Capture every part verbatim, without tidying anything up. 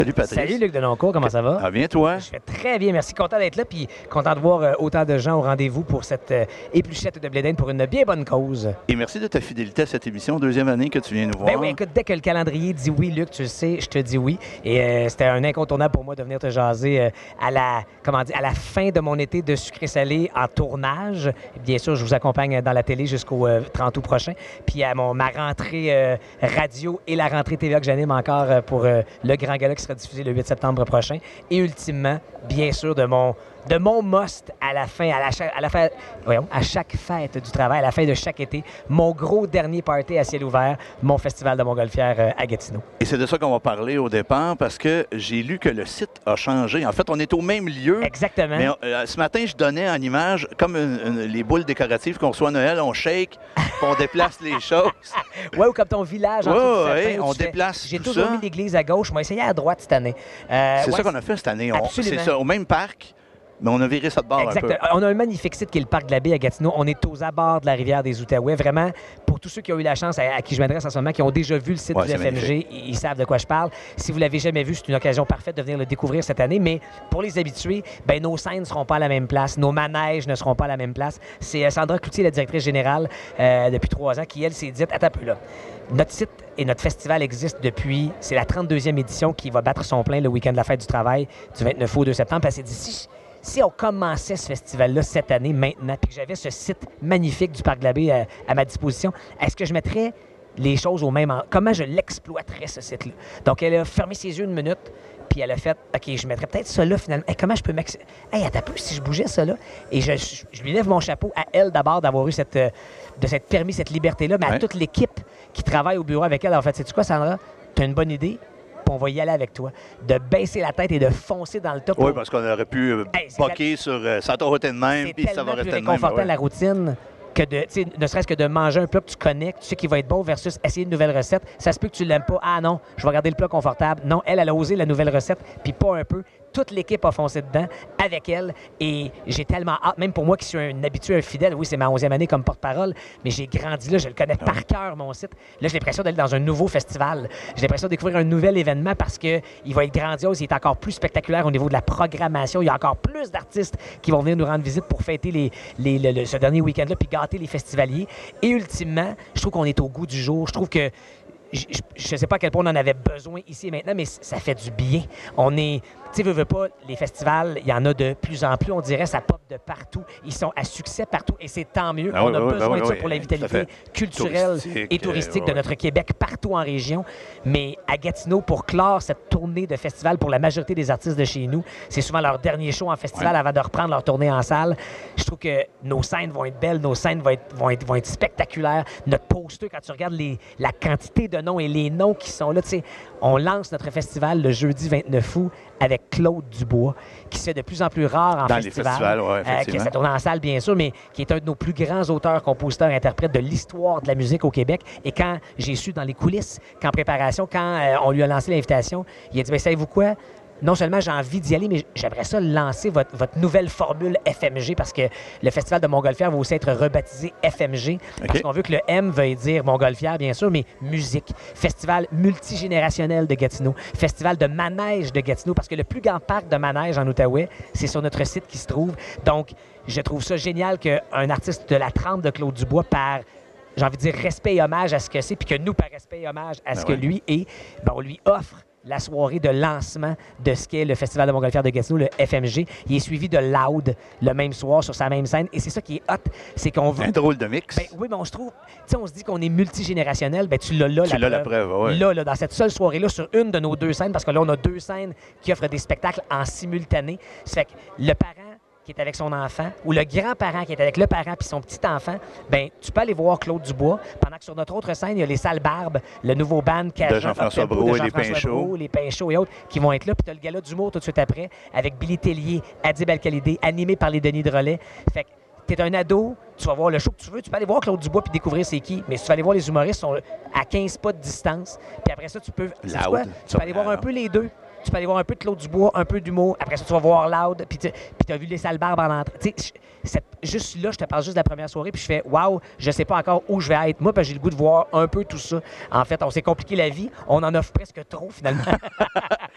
Salut Patrice. Salut Luc Denoncourt, comment ça va? Ah bien toi? Je vais très bien, merci. Content d'être là, puis content de voir euh, autant de gens au rendez-vous pour cette euh, épluchette de blé d'Inde pour une bien bonne cause. Et merci de ta fidélité à cette émission, deuxième année que tu viens nous voir. Ben oui, écoute, dès que le calendrier dit oui, Luc, tu le sais, je te dis oui. Et euh, c'était un incontournable pour moi de venir te jaser euh, à la, comment dire, à la fin de mon été de sucré-salé en tournage. Bien sûr, je vous accompagne dans la télé jusqu'au euh, trente août prochain. Puis à mon, ma rentrée euh, radio et la rentrée T V A que j'anime encore euh, pour euh, le Grand Gala qui sera diffusé le huit septembre prochain. Et ultimement, bien sûr, de mon, de mon must à la fin, à, la, à, la fin, voyons, à chaque fête du travail, à la fin de chaque été, mon gros dernier party à ciel ouvert, mon festival de Montgolfière euh, à Gatineau. Et c'est de ça qu'on va parler au départ parce que j'ai lu que le site a changé. En fait, on est au même lieu. Exactement. Mais euh, ce matin, je donnais en image, comme une, une, les boules décoratives qu'on reçoit à Noël, on shake, puis on déplace les choses. Oui, ou comme ton village en ouais, dessous du ouais, sapin, on tu fais, déplace j'ai tout toujours ça. mis l'église à gauche, on va essayer à droite cette année. Euh, c'est ouais, ça qu'on a fait cette année. On- Absolument. C'est ça, au même parc, mais on a viré ça de bord Exact. un peu. On a un magnifique site qui est le parc de la Baie à Gatineau. On est aux abords de la rivière des Outaouais. Vraiment, pour tous ceux qui ont eu la chance, à, à qui je m'adresse en ce moment, qui ont déjà vu le site Ouais, du c'est F M G, ils, ils savent de quoi je parle. Si vous l'avez jamais vu, c'est une occasion parfaite de venir le découvrir cette année. Mais pour les habitués, ben, nos scènes ne seront pas à la même place. Nos manèges ne seront pas à la même place. C'est euh, Sandra Cloutier, la directrice générale, euh, depuis trois ans, qui, elle, s'est dite, attends un peu là. Notre site et notre festival existent depuis, c'est la trente-deuxième édition qui va battre son plein le week-end de la fête du travail du vingt-neuf août au deux septembre. Elle s'est dit, si, si on commençait ce festival-là cette année, maintenant, puis que j'avais ce site magnifique du Parc de la Baie à, à ma disposition, est-ce que je mettrais les choses au même endroit? Comment je l'exploiterais, ce site-là? Donc, elle a fermé ses yeux une minute, puis elle a fait, OK, je mettrais peut-être ça là, finalement. Hey, comment je peux m'accéder? Hey, attends un peu, si je bougeais ça là. Et je, je, je lui lève mon chapeau à elle d'abord d'avoir eu cette, euh, de cette permis, cette liberté-là, mais Ouais. à toute l'équipe qui travaille au bureau avec elle. En fait, sais-tu quoi, Sandra? Tu as une bonne idée? Puis on va y aller avec toi. De baisser la tête et de foncer dans le top. Oui, parce qu'on aurait pu euh, Hey, c'est boquer sur euh, ça t'aurait été de même, C'est puis ça tellement va plus rester de même. réconfortant ouais. la routine que de, tu sais, ne serait-ce que de manger un plat que tu connais, que tu sais qu'il va être bon versus essayer une nouvelle recette. Ça se peut que tu l'aimes pas. Ah non, je vais regarder le plat confortable. Non, elle, elle a osé la nouvelle recette, puis pas un peu. Toute l'équipe a foncé dedans avec elle et j'ai tellement hâte, même pour moi qui suis un habitué, un fidèle, oui, c'est ma onzième année comme porte-parole, mais j'ai grandi là, je le connais par cœur, mon site. Là, j'ai l'impression d'aller dans un nouveau festival. J'ai l'impression de découvrir un nouvel événement parce qu'il va être grandiose, il est encore plus spectaculaire au niveau de la programmation. Il y a encore plus d'artistes qui vont venir nous rendre visite pour fêter les, les, le- le- ce dernier week-end-là puis gâter les festivaliers. Et ultimement, je trouve qu'on est au goût du jour. Je trouve que je ne sais pas à quel point on en avait besoin ici et maintenant, mais c- ça fait du bien. On est, tu sais, veux, veux pas, les festivals, il y en a de plus en plus, on dirait, ça pop de partout. Ils sont à succès partout et c'est tant mieux. Ah on oui, a oui, besoin oui, de ça oui, pour la tout à vitalité fait. culturelle Touristique, et touristique euh, de ouais. notre Québec partout en région. Mais à Gatineau, pour clore cette tournée de festival pour la majorité des artistes de chez nous, c'est souvent leur dernier show en festival Ouais. avant de reprendre leur tournée en salle. Je trouve que nos scènes vont être belles, nos scènes vont être, vont être, vont être spectaculaires. Notre poster, quand tu regardes les, la quantité de noms et les noms qui sont là, tu sais, on lance notre festival le jeudi vingt-neuf août avec Claude Dubois, qui se fait de plus en plus rare en Dans les festival. festivals, ouais, euh, qui effectivement. s'est tourné en salle, bien sûr, mais qui est un de nos plus grands auteurs, compositeurs, interprètes de l'histoire de la musique au Québec. Et quand j'ai su dans les coulisses qu'en préparation, quand euh, on lui a lancé l'invitation, il a dit, bien, savez-vous quoi? Non seulement j'ai envie d'y aller, mais j'aimerais ça lancer votre, votre nouvelle formule F M G parce que le Festival de Montgolfière va aussi être rebaptisé F M G parce OK. qu'on veut que le M veuille dire Montgolfière, bien sûr, mais musique. Festival multigénérationnel de Gatineau. Festival de manège de Gatineau parce que le plus grand parc de manège en Outaouais, c'est sur notre site qui se trouve. Donc, je trouve ça génial qu'un artiste de la trempe de Claude Dubois, par j'ai envie de dire respect et hommage à ce que c'est, puis que nous, par respect et hommage à ce Ben que ouais. lui est, ben, on lui offre la soirée de lancement de ce qu'est le Festival de Montgolfière de Gatineau, le F M G. Il est suivi de Loud le même soir sur sa même scène. Et c'est ça qui est hot, c'est qu'on veut... Un drôle de mix. Ben oui, mais on se trouve... Tu sais, on se dit qu'on est multigénérationnel. Ben tu l'as là, Tu l'as la preuve, ouais. Là, là, dans cette seule soirée-là, sur une de nos deux scènes, parce que là, on a deux scènes qui offrent des spectacles en simultané. Ça fait que le parent qui est avec son enfant ou le grand-parent qui est avec le parent puis son petit-enfant, ben tu peux aller voir Claude Dubois pendant que sur notre autre scène, il y a les Salles Barbes, le nouveau band Cajun, Jean-François Up-Tempo, Brault de et les Jean-François Pains Chauds. Brault, les Pains Chauds et autres qui vont être là. Puis tu as le gala d'humour tout de suite après avec Billy Tellier, Adib Al-Khalidé, animé par les Denis Drolet. Fait que t'es un ado, tu vas voir le show que tu veux, tu peux aller voir Claude Dubois puis découvrir c'est qui, mais si tu vas aller voir les humoristes, ils sont à quinze pas de distance. Puis après ça, tu peux... sais-tu Loud. quoi? Tu peux aller voir un peu les deux. Tu peux aller voir un peu de Claude Dubois, un peu d'humour. Après ça, tu vas voir Loud. Puis tu as vu les Salles Barbes en entrée. Tu sais, cette- juste là, je te parle juste de la première soirée. Puis je fais, waouh, je sais pas encore où je vais être. Moi, parce que j'ai le goût de voir un peu tout ça. En fait, on s'est compliqué la vie. On en offre presque trop, finalement.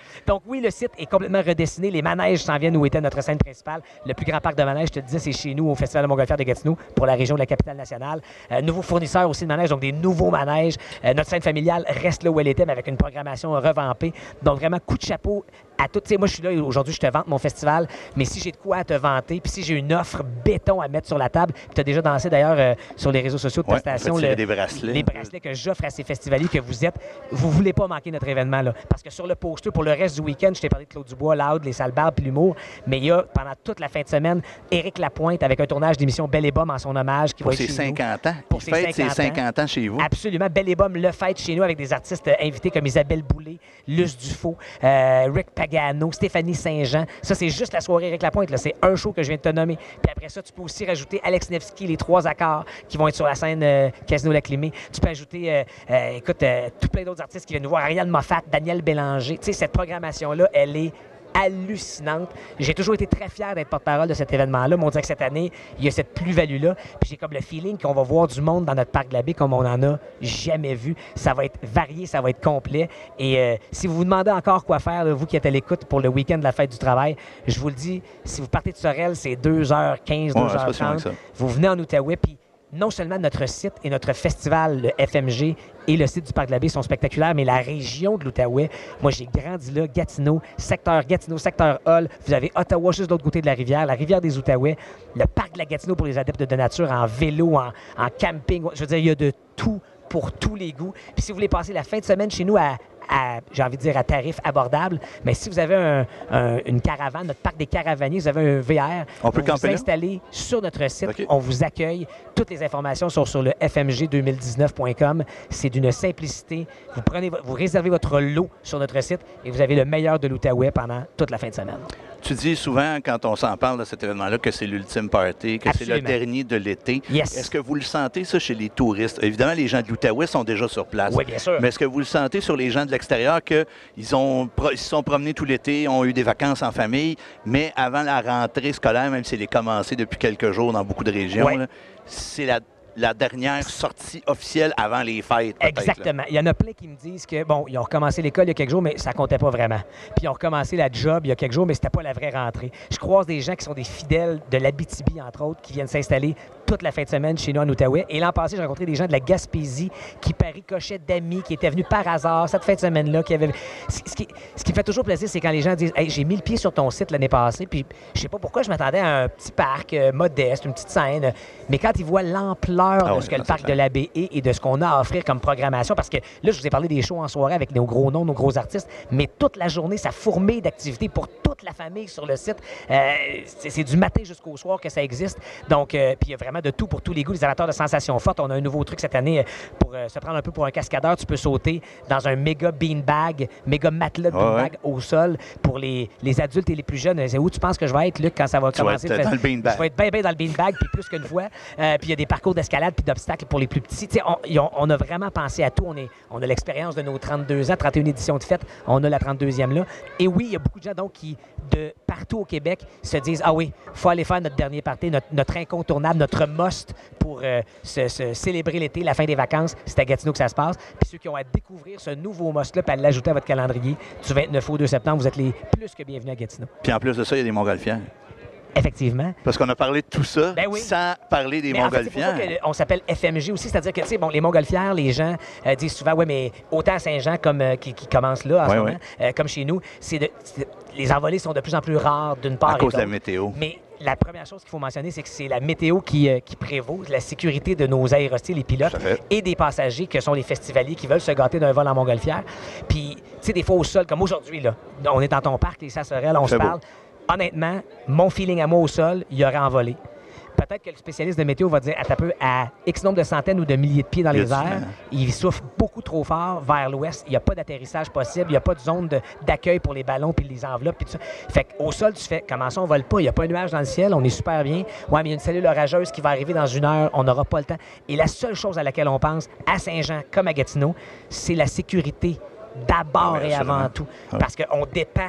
Donc oui, le site est complètement redessiné. Les manèges s'en viennent où était notre scène principale. Le plus grand parc de manèges, je te le disais, c'est chez nous au Festival de Montgolfière de Gatineau pour la région de la capitale nationale. Euh, nouveau fournisseur aussi de manèges, donc des nouveaux manèges. Euh, notre scène familiale reste là où elle était, mais avec une programmation revampée. Donc vraiment, coup de chapeau à tout. Tu sais, moi, je suis là aujourd'hui, je te vante mon festival, mais si j'ai de quoi à te vanter, puis si j'ai une offre béton à mettre sur la table, puis tu as déjà dansé d'ailleurs euh, sur les réseaux sociaux de ta ouais, station, le, des bracelets. les bracelets que j'offre à ces festivaliers que vous êtes, vous voulez pas manquer notre événement là, parce que sur le poster pour le reste du week-end, je t'ai parlé de Claude Dubois, Loud, les Salles Barbes puis l'humour, mais il y a pendant toute la fin de semaine Éric Lapointe avec un tournage d'émission Belle et Bomme en son hommage qui pour va être ses chez cinquante nous. ans. Pour il fête ses cinquante ans chez vous. Absolument. Belle et Bomme le fête chez nous avec des artistes invités comme Isabelle Boulay, Luce Dufault, euh, Rick Pagano, Stéphanie Saint-Jean. Ça, c'est juste la soirée Éric Lapointe. Là. C'est un show que je viens de te nommer. Puis après ça, tu peux aussi rajouter Alex Nevsky, les trois accords qui vont être sur la scène euh, Casino Laclimé. Tu peux ajouter, euh, euh, écoute, euh, tout plein d'autres artistes qui viennent nous voir. Ariane Moffat, Daniel Bélanger. Tu sais, cette programmation-là, elle est hallucinante. J'ai toujours été très fier d'être porte-parole de cet événement-là. Mais on dirait que cette année, il y a cette plus-value-là. Puis j'ai comme le feeling qu'on va voir du monde dans notre parc de la baie comme on n'en a jamais vu. Ça va être varié, ça va être complet. Et euh, si vous vous demandez encore quoi faire, là, vous qui êtes à l'écoute pour le week-end de la fête du travail, je vous le dis, si vous partez de Sorel, c'est deux heures quinze, ouais, deux heures trente. Vous venez en Outaouais, puis non seulement notre site et notre festival, le F M G, et le site du Parc de la Baie sont spectaculaires, mais la région de l'Outaouais, moi j'ai grandi là, Gatineau, secteur Gatineau, secteur Hull, vous avez Ottawa juste de l'autre côté de la rivière, la rivière des Outaouais, le Parc de la Gatineau pour les adeptes de nature, en vélo, en, en camping, je veux dire, il y a de tout pour tous les goûts. Puis si vous voulez passer la fin de semaine chez nous à À, j'ai envie de dire à tarif abordable, mais si vous avez un, un, une caravane, notre parc des caravaniers, vous avez un V R, on peut vous installer sur notre site, okay. On vous accueille. Toutes les informations sont sur le f m g deux mille dix-neuf point com. C'est d'une simplicité. Vous prenez, vous réservez votre lot sur notre site et vous avez le meilleur de l'Outaouais pendant toute la fin de semaine. Tu dis souvent, quand on s'en parle de cet événement-là, que c'est l'ultime party, que c'est le dernier de l'été. Yes. Est-ce que vous le sentez, ça, chez les touristes? Évidemment, les gens de l'Outaouais sont déjà sur place. Oui, bien sûr. Mais est-ce que vous le sentez sur les gens de l'extérieur qu'ils ont, ils se sont promenés tout l'été, ont eu des vacances en famille, mais avant la rentrée scolaire, même si elle est commencée depuis quelques jours dans beaucoup de régions, oui. c'est la la dernière sortie officielle avant les fêtes. Exactement. Là. Il y en a plein qui me disent que, bon, ils ont recommencé l'école il y a quelques jours, mais ça comptait pas vraiment. Puis ils ont recommencé la job il y a quelques jours, mais c'était pas la vraie rentrée. Je croise des gens qui sont des fidèles de l'Abitibi, entre autres, qui viennent s'installer toute la fin de semaine chez nous en Outaouais. Et l'an passé, j'ai rencontré des gens de la Gaspésie qui paricochaient d'amis, qui étaient venus par hasard cette fin de semaine-là. Qui avaient... ce, qui, ce qui me fait toujours plaisir, c'est quand les gens disent hey, « J'ai mis le pied sur ton site l'année passée, puis je sais pas pourquoi je m'attendais à un petit parc euh, modeste, une petite scène. » Mais quand ils voient l'ampleur Ah de ouais, ce que non, le parc de la baie est et de ce qu'on a à offrir comme programmation, parce que là, je vous ai parlé des shows en soirée avec nos gros noms, nos gros artistes, mais toute la journée, ça fourmille d'activités pour toute la famille sur le site. Euh, c'est, c'est du matin jusqu'au soir que ça existe. Donc, euh, puis il y a vraiment de tout pour tous les goûts. Les amateurs de sensations fortes. On a un nouveau truc cette année pour euh, se prendre un peu pour un cascadeur. Tu peux sauter dans un méga beanbag, méga matelas de beanbag ouais. au sol pour les, les adultes et les plus jeunes. C'est où tu penses que je vais être, Luc, quand ça va tu commencer? Vas être dans le beanbag. Je vais être bien, bien dans le beanbag, puis plus qu'une fois. Euh, puis il y a des parcours d'escalade puis d'obstacles pour les plus petits. On, on a vraiment pensé à tout. On, est, on a l'expérience de nos trente-deux ans, trente et une éditions de fête. On a la trente-deuxième là. Et oui, il y a beaucoup de gens donc qui, de partout au Québec, se disent « Ah oui, il faut aller faire notre dernier party, notre, notre incontournable, notre must pour euh, se, se célébrer l'été, la fin des vacances. » C'est à Gatineau que ça se passe. Puis ceux qui ont à découvrir ce nouveau must-là, puis à l'ajouter à votre calendrier du vingt-neuf au deux septembre, vous êtes les plus que bienvenus à Gatineau. Puis en plus de ça, il y a des Montgolfières. Effectivement. Parce qu'on a parlé de tout ça ben oui. sans parler des mais Montgolfières. En fait, c'est pour ça qu'on s'appelle F M G aussi, c'est-à-dire que, tu sais, bon, les Montgolfières, les gens euh, disent souvent, oui, mais autant à Saint-Jean comme, euh, qui, qui commence là en ouais, ce moment, ouais. euh, comme chez nous, c'est de, c'est, les envolées sont de plus en plus rares d'une part à et cause d'autre. de la météo. Mais la première chose qu'il faut mentionner, c'est que c'est la météo qui, euh, qui prévaut, la sécurité de nos aérostiles, les pilotes, et des passagers que sont les festivaliers qui veulent se gâter d'un vol en Montgolfière. Puis, tu sais, des fois au sol, comme aujourd'hui, là, on est dans ton parc, les Sassorelles, on se parle. Honnêtement, mon feeling à moi au sol, il y aurait envolé. Peut-être que le spécialiste de météo va dire à, peu, à X nombre de centaines ou de milliers de pieds dans les airs, il souffle beaucoup trop fort vers l'ouest. Il n'y a pas d'atterrissage possible. Il n'y a pas de zone de, d'accueil pour les ballons puis les enveloppes. Puis tout ça. Fait qu'au sol, tu fais comment ça, on ne vole pas. Il n'y a pas un nuage dans le ciel. On est super bien. Ouais, mais il y a une cellule orageuse qui va arriver dans une heure. On n'aura pas le temps. Et la seule chose à laquelle on pense, à Saint-Jean comme à Gatineau, c'est la sécurité d'abord ah oui, et avant tout. Ah oui. Parce qu'on dépend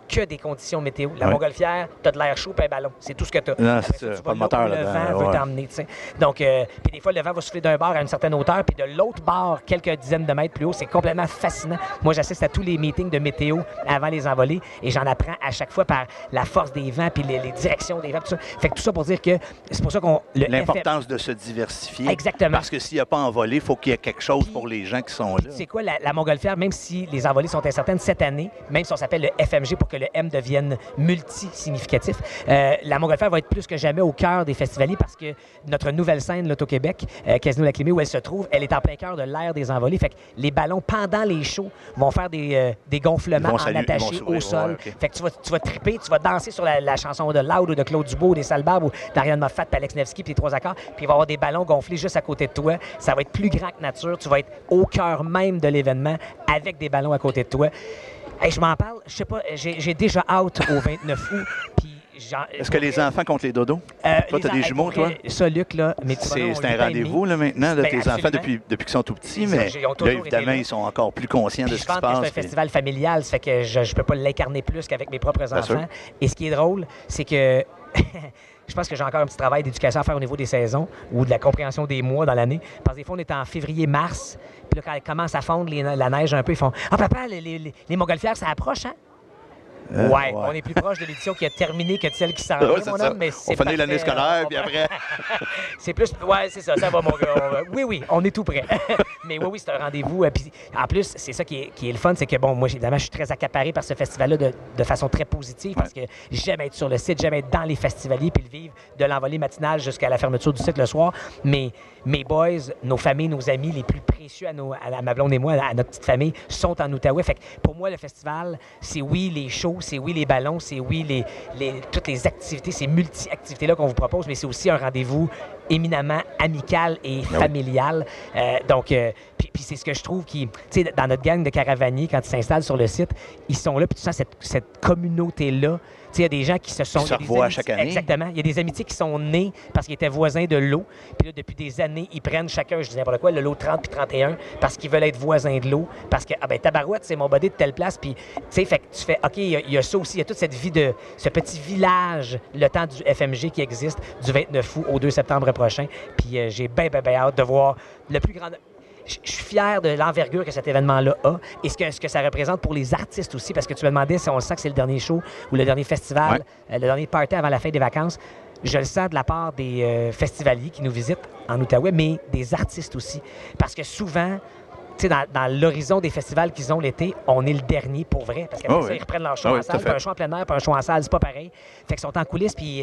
que des conditions météo. La ouais. montgolfière, tu as de l'air chaud et un ballon. C'est tout ce que tu as. Non, c'est ça, tu pas vas de moteur là où le là-dedans. vent veut Ouais. t'emmener. T'sais. Donc, euh, puis des fois, le vent va souffler d'un bord à une certaine hauteur, puis de l'autre bord, quelques dizaines de mètres plus haut. C'est complètement fascinant. Moi, j'assiste à tous les meetings de météo avant les envolées et j'en apprends à chaque fois par la force des vents puis les, les directions des vents. Tout ça. Fait que tout ça pour dire que c'est pour ça qu'on... L'importance F M... de se diversifier. Exactement. Parce que s'il n'y a pas envolé, il faut qu'il y ait quelque chose puis, pour les gens qui sont là. C'est quoi, la, la montgolfière, même si les envolées sont incertaines cette année, même si on s'appelle le F M G pour que le M devienne multi-significatif, euh, la montgolfière va être plus que jamais au cœur des festivaliers parce que notre nouvelle scène, l'Auto-Québec, euh, Casino La Climée, où elle se trouve, elle est en plein cœur de l'ère des envolées. Fait que les ballons, pendant les shows, vont faire des, euh, des gonflements en attachés au sol. Ouais, okay. Fait que tu vas, tu vas triper, tu vas danser sur la, la chanson de Loud ou de Claude Dubois, des Salbarbes ou d'Ariane Moffat, Alex Nevsky, puis les trois accords, puis il va y avoir des ballons gonflés juste à côté de toi. Ça va être plus grand que nature. Tu vas être au cœur même de l'événement avec des ballons à côté de toi. Hey, je m'en parle, je sais pas, j'ai déjà hâte au vingt-neuf août, puis est-ce que les enfants comptent les dodos? Euh, toi, tu as des jumeaux, toi? Ça, Luc, là. C'est un rendez-vous, là, maintenant, de ben, tes absolument. enfants depuis, depuis qu'ils sont tout petits, ils mais ont, là, évidemment, ils sont encore plus conscients puis de ce qui se passe. C'est un puis... festival familial, ça fait que je ne peux pas l'incarner plus qu'avec mes propres enfants. Sûr. Et ce qui est drôle, c'est que je pense que j'ai encore un petit travail d'éducation à faire au niveau des saisons ou de la compréhension des mois dans l'année. Parce que des fois, on est en février-mars, puis là, quand elle commence à fondre les, la neige un peu, ils font « Ah, papa, les, les, les montgolfières, ça approche, hein? » Euh, ouais, ouais, on est plus proche de l'édition qui a terminé que de celle qui s'en vient, ouais, mon homme, mais c'est on finit l'année scolaire, puis après... c'est plus... Ouais, c'est ça, ça va, mon gars. Va... Oui, oui, on est tout prêt. Mais oui, oui, c'est un rendez-vous. Puis, en plus, c'est ça qui est, qui est le fun, c'est que, bon, moi, évidemment, je suis très accaparé par ce festival-là de, de façon très positive, parce que j'aime être sur le site, j'aime être dans les festivaliers, puis le vivre de l'envolée matinale jusqu'à la fermeture du site le soir. Mais mes boys, nos familles, nos amis les plus précieux à, nos, à ma blonde et moi, à notre petite famille, sont en Outaouais. Fait que pour moi, le festival, c'est oui les shows, c'est oui les ballons, c'est oui les, les, toutes les activités, ces multi-activités-là qu'on vous propose, mais c'est aussi un rendez-vous éminemment amical et familial. Euh, donc, euh, puis, puis c'est ce que je trouve qui, tu sais, dans notre gang de caravaniers, quand ils s'installent sur le site, ils sont là, puis tu sens cette, cette communauté-là. Il y a des gens qui se sont... Ils se revoient à chaque année. Exactement. Il y a des amitiés qui sont nées parce qu'ils étaient voisins de l'eau. Puis là, depuis des années, ils prennent chacun, je dis n'importe quoi, le lot trente puis trente et un parce qu'ils veulent être voisins de l'eau. Parce que, ah ben, tabarouette, c'est mon body de telle place. Puis, tu sais, fait que tu fais, OK, il y, y a ça aussi. Il y a toute cette vie de ce petit village, le temps du F M G qui existe du vingt-neuf août au deux septembre prochain. Puis euh, j'ai bien, bien, bien hâte de voir le plus grand... Je suis fier de l'envergure que cet événement-là a et ce que, ce que ça représente pour les artistes aussi, parce que tu me demandais si on sent que c'est le dernier show ou le dernier festival, ouais. euh, le dernier party avant la fin des vacances. Je le sens de la part des euh, festivaliers qui nous visitent en Outaouais, mais des artistes aussi. Parce que souvent, tu sais, dans, dans l'horizon des festivals qu'ils ont l'été, on est le dernier pour vrai. Parce qu'après oh, ça, oui. ils reprennent leur show oh, en oui, salle, puis un show en plein air, puis un show en salle, c'est pas pareil. Fait qu'ils sont en coulisses, puis...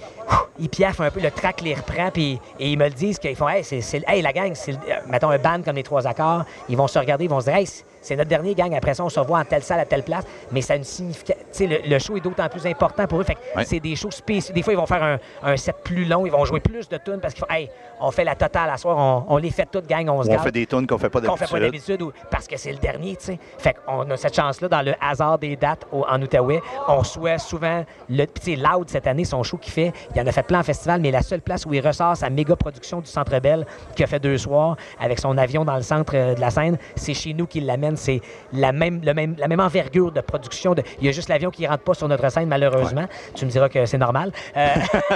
Ils piaffent un peu, le track les reprend, puis et ils me le disent qu'ils font, hey, c'est, c'est, hey la gang, c'est, mettons un band comme les Trois Accords, ils vont se regarder, ils vont se dire, hey, c'est notre dernier gang, après ça, on se revoit en telle salle, à telle place, mais ça a une signification. Tu sais, le, le show est d'autant plus important pour eux, fait que ouais. c'est des shows spéciaux. Des fois, ils vont faire un, un set plus long, ils vont jouer plus de tunes parce qu'ils font, hey, on fait la totale à soir, on, on les fait toutes, gang, on se garde. On fait des tunes qu'on fait pas d'habitude. Qu'on fait pas d'habitude, ou, parce que c'est le dernier, tu sais. Fait qu'on a cette chance-là, dans le hasard des dates au, en Outaouais, on souhaite souvent, le, tu sais, Loud, cette année, son show qu'il fait, il en a fait plein en festival, mais la seule place où il ressort sa méga production du Centre Bell, qui a fait deux soirs, avec son avion dans le centre de la scène, c'est chez nous qu'il l'amène. C'est la même, le même, la même envergure de production. De... Il y a juste l'avion qui ne rentre pas sur notre scène, malheureusement. Ouais. Tu me diras que c'est normal. Euh...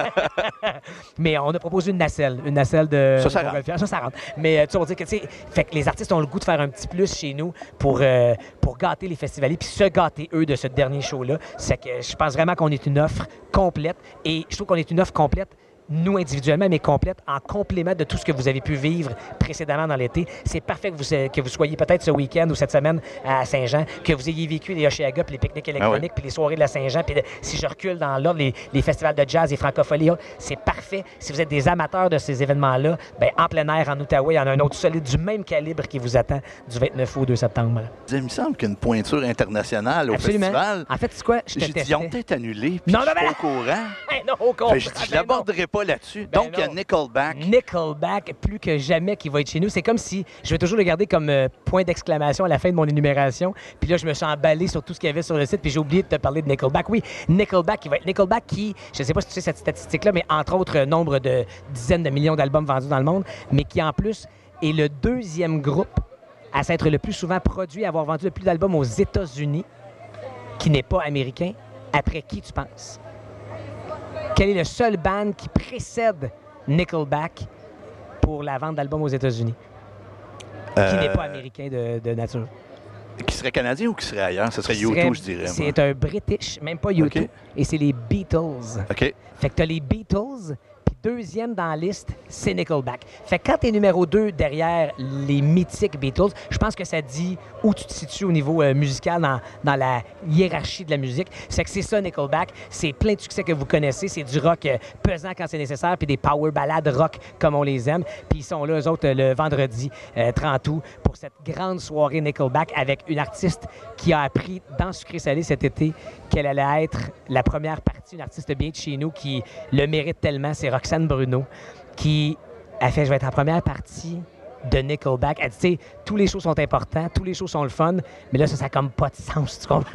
mais on a proposé une nacelle. Une nacelle de... Ça, ça rentre. Ça, ça rentre. Mais tu sais, on dit que, tu sais, fait que les artistes ont le goût de faire un petit plus chez nous pour, euh, pour gâter les festivaliers, puis se gâter, eux, de ce dernier show-là. C'est que je pense vraiment qu'on est une offre complète. Et je trouve qu'on est une offre complète, nous individuellement, mais complète, en complément de tout ce que vous avez pu vivre précédemment dans l'été. C'est parfait que vous, que vous soyez peut-être ce week-end ou cette semaine à Saint-Jean, que vous ayez vécu les Oshéaga, puis les pique-niques électroniques, ah oui. puis les soirées de la Saint-Jean, puis de, si je recule dans l'ordre, les, les festivals de jazz et francophonie, c'est parfait. Si vous êtes des amateurs de ces événements-là, bien, en plein air, en Outaouais, il y en a un autre solide du même calibre qui vous attend du vingt-neuf août au deux septembre. Il me semble qu'il y a une pointure internationale au Absolument. festival. En fait, c'est quoi? Je te J'ai dit, ils ont peut-être annulé, puis non, je non, suis ben... pas au courant. Hey, non, au courant. Je ne l'aborderai pas là-dessus. Ben Donc, il y a Nickelback. Nickelback, plus que jamais, qui va être chez nous. C'est comme si, je vais toujours le garder comme euh, point d'exclamation à la fin de mon énumération. Puis là, je me suis emballé sur tout ce qu'il y avait sur le site, puis j'ai oublié de te parler de Nickelback. Oui, Nickelback, qui va être Nickelback qui, je ne sais pas si tu sais cette statistique-là, mais entre autres, nombre de dizaines de millions d'albums vendus dans le monde, mais qui en plus est le deuxième groupe à s'être le plus souvent produit, à avoir vendu le plus d'albums aux États-Unis. qui n'est pas américain, après qui tu penses? Quel est le seul band qui précède Nickelback pour la vente d'albums aux États-Unis? Euh, Qui n'est pas américain de, de nature? Qui serait canadien ou qui serait ailleurs? Ce serait Qui U deux, serait- je dirais. moi. C'est un British, même pas U deux, OK. et c'est les Beatles. OK. Fait que t'as les Beatles, puis deuxième dans la liste, c'est Nickelback. Fait que quand t'es numéro deux derrière les mythiques Beatles, je pense que ça dit où tu te situes au niveau euh, musical dans, dans la hiérarchie de la musique. C'est que c'est ça, Nickelback. C'est plein de succès que vous connaissez. C'est du rock euh, pesant quand c'est nécessaire, puis des power ballades rock comme on les aime. Puis ils sont là, eux autres, le vendredi euh, trente août, pour cette grande soirée Nickelback avec une artiste qui a appris dans Sucré Salé cet été qu'elle allait être la première partie, une artiste bien de chez nous qui le mérite tellement. C'est Roxane Bruno qui a fait « Je vais être en première partie de Nickelback ». Elle dit, tu sais, tous les shows sont importants, tous les shows sont le fun, mais là, ça, ça n'a comme pas de sens, tu comprends?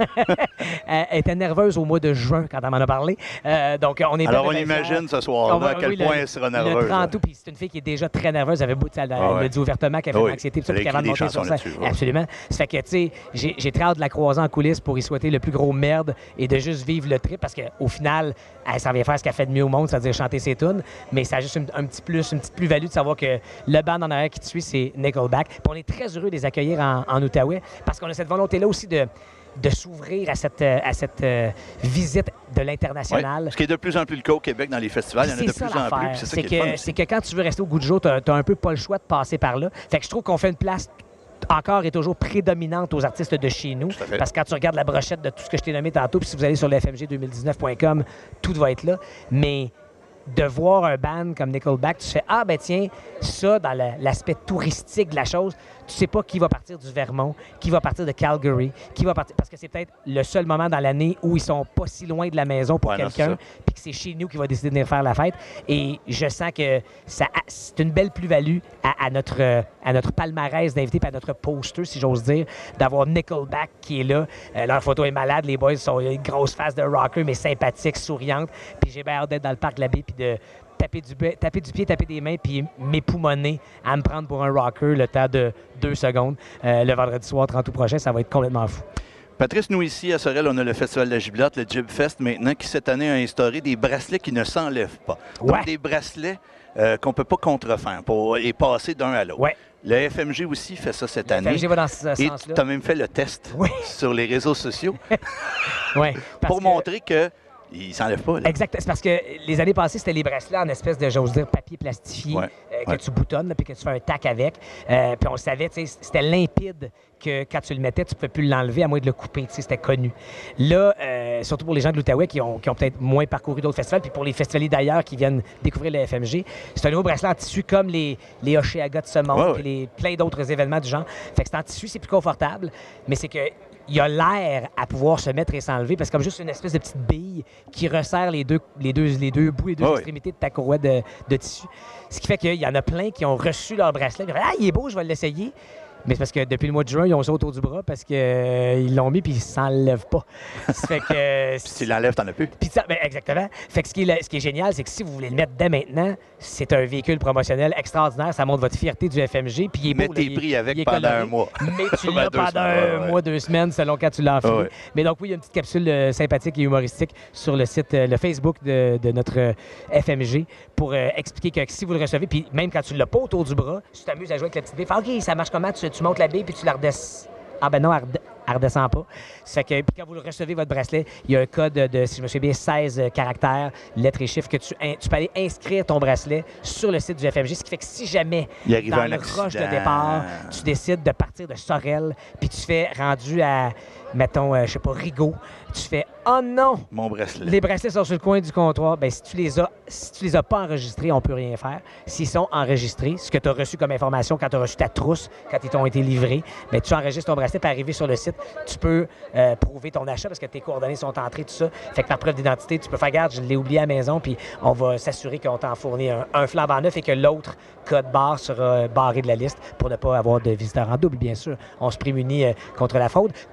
Elle était nerveuse au mois de juin quand elle m'en a parlé. Euh, donc, on est Alors, on bien imagine ce On soir-là va- à quel oui, point le- elle sera Le nerveuse. trente août, puis c'est une fille qui est déjà très nerveuse. Elle avait beaucoup, elle, elle Ah ouais. l'a dit ouvertement qu'elle fait Oui, de l'anxiété, puis ça, elle a puis qu'avant de écrit des monter sur chansons scène. là-dessus, ouais. Absolument. Ça fait que, tu sais, j'ai j'ai très hâte de la croiser en coulisses pour y souhaiter le plus gros merde et de juste vivre le trip, parce qu'au final, elle s'en vient faire ce qu'elle fait de mieux au monde, c'est-à-dire chanter ses tunes, mais ça a juste un, un petit plus, une petite plus-value de savoir que le band en arrière qui te suit, c'est Nickelback. Puis on est très heureux de les accueillir en, en Outaouais, parce qu'on a cette volonté-là aussi de de s'ouvrir à cette, euh, à cette euh, visite de Oui, l'international. ce qui est de plus en plus le cas au Québec dans les festivals. Il y en a de C'est plus ça, en plus. l'affaire. puis C'est ça C'est qui est le fun que, aussi. c'est que quand tu veux rester au goût du jour, tu n'as un peu pas le choix de passer par là. Fait que je trouve qu'on fait une place encore et toujours prédominante aux artistes de chez nous. Tout à fait. Parce que quand tu regardes la brochette de tout ce que je t'ai nommé tantôt, puis si vous allez sur le f m g deux mille dix-neuf point com, tout va être là. Mais de voir un band comme Nickelback, tu fais « Ah, ben tiens, ça, dans le- l'aspect touristique de la chose, tu sais pas qui va partir du Vermont, qui va partir de Calgary, qui va partir... Parce que c'est peut-être le seul moment dans l'année où ils sont pas si loin de la maison pour Ouais, non, c'est quelqu'un, ça. puis que c'est chez nous qui va décider de venir faire la fête. Et je sens que ça, c'est une belle plus-value à, à notre, euh, à notre palmarès d'invités, puis à notre poster, si j'ose dire, d'avoir Nickelback qui est là. Euh, leur photo est malade, les boys sont une grosse face de rocker, mais sympathique, souriante. Puis j'ai bien hâte d'être dans le parc de la baie, puis de taper du, ba- taper du pied, taper des mains, puis m'époumoner à me prendre pour un rocker le temps de deux secondes. Euh, le vendredi soir, trente août prochain, ça va être complètement fou. Patrice, nous ici à Sorel, on a le Festival de la Giblotte, le Jib Fest maintenant, qui cette année a instauré des bracelets qui ne s'enlèvent pas. Donc Ouais. des bracelets euh, qu'on ne peut pas contrefaire pour, et passer d'un à l'autre. Ouais. Le F M G aussi fait ça cette Fait que année. j'y vais dans ce Et sens-là. tu as même fait le test Oui. sur les réseaux sociaux Ouais, parce pour que- montrer que il s'enlève pas. Là. Exact. C'est parce que les années passées, c'était les bracelets en espèce de, j'ose dire, papier plastifié Ouais, euh, que ouais. tu boutonnes, là, puis que tu fais un tac avec. Euh, puis on le savait, tu sais, c'était limpide que quand tu le mettais, tu ne pouvais plus l'enlever à moins de le couper. Tu sais, c'était connu. Là, euh, surtout pour les gens de l'Outaouais qui ont, qui ont peut-être moins parcouru d'autres festivals, puis pour les festivaliers d'ailleurs qui viennent découvrir le F M G, c'est un nouveau bracelet en tissu comme les, les Oceaga de ce monde, Ouais, puis ouais. les, plein d'autres événements du genre. Fait que c'est en tissu, c'est plus confortable, mais c'est que il y a l'air à pouvoir se mettre et s'enlever parce que comme juste une espèce de petite bille qui resserre les deux, les deux, les deux bouts, les deux Ah oui. extrémités de ta courroie de, de tissu. Ce qui fait qu'il y en a plein qui ont reçu leur bracelet. Ils ont dit, ah, il est beau, je vais l'essayer. Mais c'est parce que depuis le mois de juin, ils ont ça autour du bras parce qu'ils l'ont mis puis ils ne s'enlèvent pas. Ça fait que... Si tu l'enlèves, t'en as plus. Puis ça, ben, exactement. Fait que ce qui, est, le- ce qui est génial, c'est que si vous voulez le mettre dès maintenant, c'est un véhicule promotionnel extraordinaire. Ça montre votre fierté du F M G. Puis il est beau, Mets là, tes il est- prix avec il est pendant coloré. un mois. Mais tu Ben, l'as deux pendant semaines, un ouais, ouais. mois, deux semaines, selon quand tu l'as enfilé. Ah ouais. Mais donc oui, il y a une petite capsule euh, sympathique et humoristique sur le site, euh, le Facebook de, de notre euh, F M G pour euh, expliquer que si vous le recevez, puis même quand tu l'as pas autour du bras, si tu t'amuses à jouer avec la petite bille, fais, OK, ça marche comment? Tu, tu montes la bille puis tu la redescends. Ah ben non, elle rede- elle redescend pas. Ça fait que puis quand vous le recevez, votre bracelet, il y a un code de, si je me souviens bien, seize caractères, lettres et chiffres, que tu, in- tu peux aller inscrire ton bracelet sur le site du F M G, ce qui fait que si jamais, Il arrive dans un le accident. rush de départ, tu décides de partir de Sorel, puis tu fais rendu à, mettons, euh, je sais pas, Rigaud, tu fais « Oh non! » Mon bracelet. Les bracelets sont sur le coin du comptoir. Ben, si tu les as, si tu les as pas enregistrés, on peut rien faire. S'ils sont enregistrés, ce que tu as reçu comme information quand tu as reçu ta trousse, quand ils t'ont été livrés, ben, tu enregistres ton bracelet pour arriver sur le site. Tu peux euh, prouver ton achat parce que tes coordonnées sont entrées, tout ça. Fait que par preuve d'identité, tu peux faire garde, je l'ai oublié à la maison, puis on va s'assurer qu'on t'en fournit un, un flambant neuf et que l'autre code barre sera barré de la liste pour ne pas avoir de visiteurs en double, bien sûr. On se prémunit euh, contre la fraude. Comme tout événement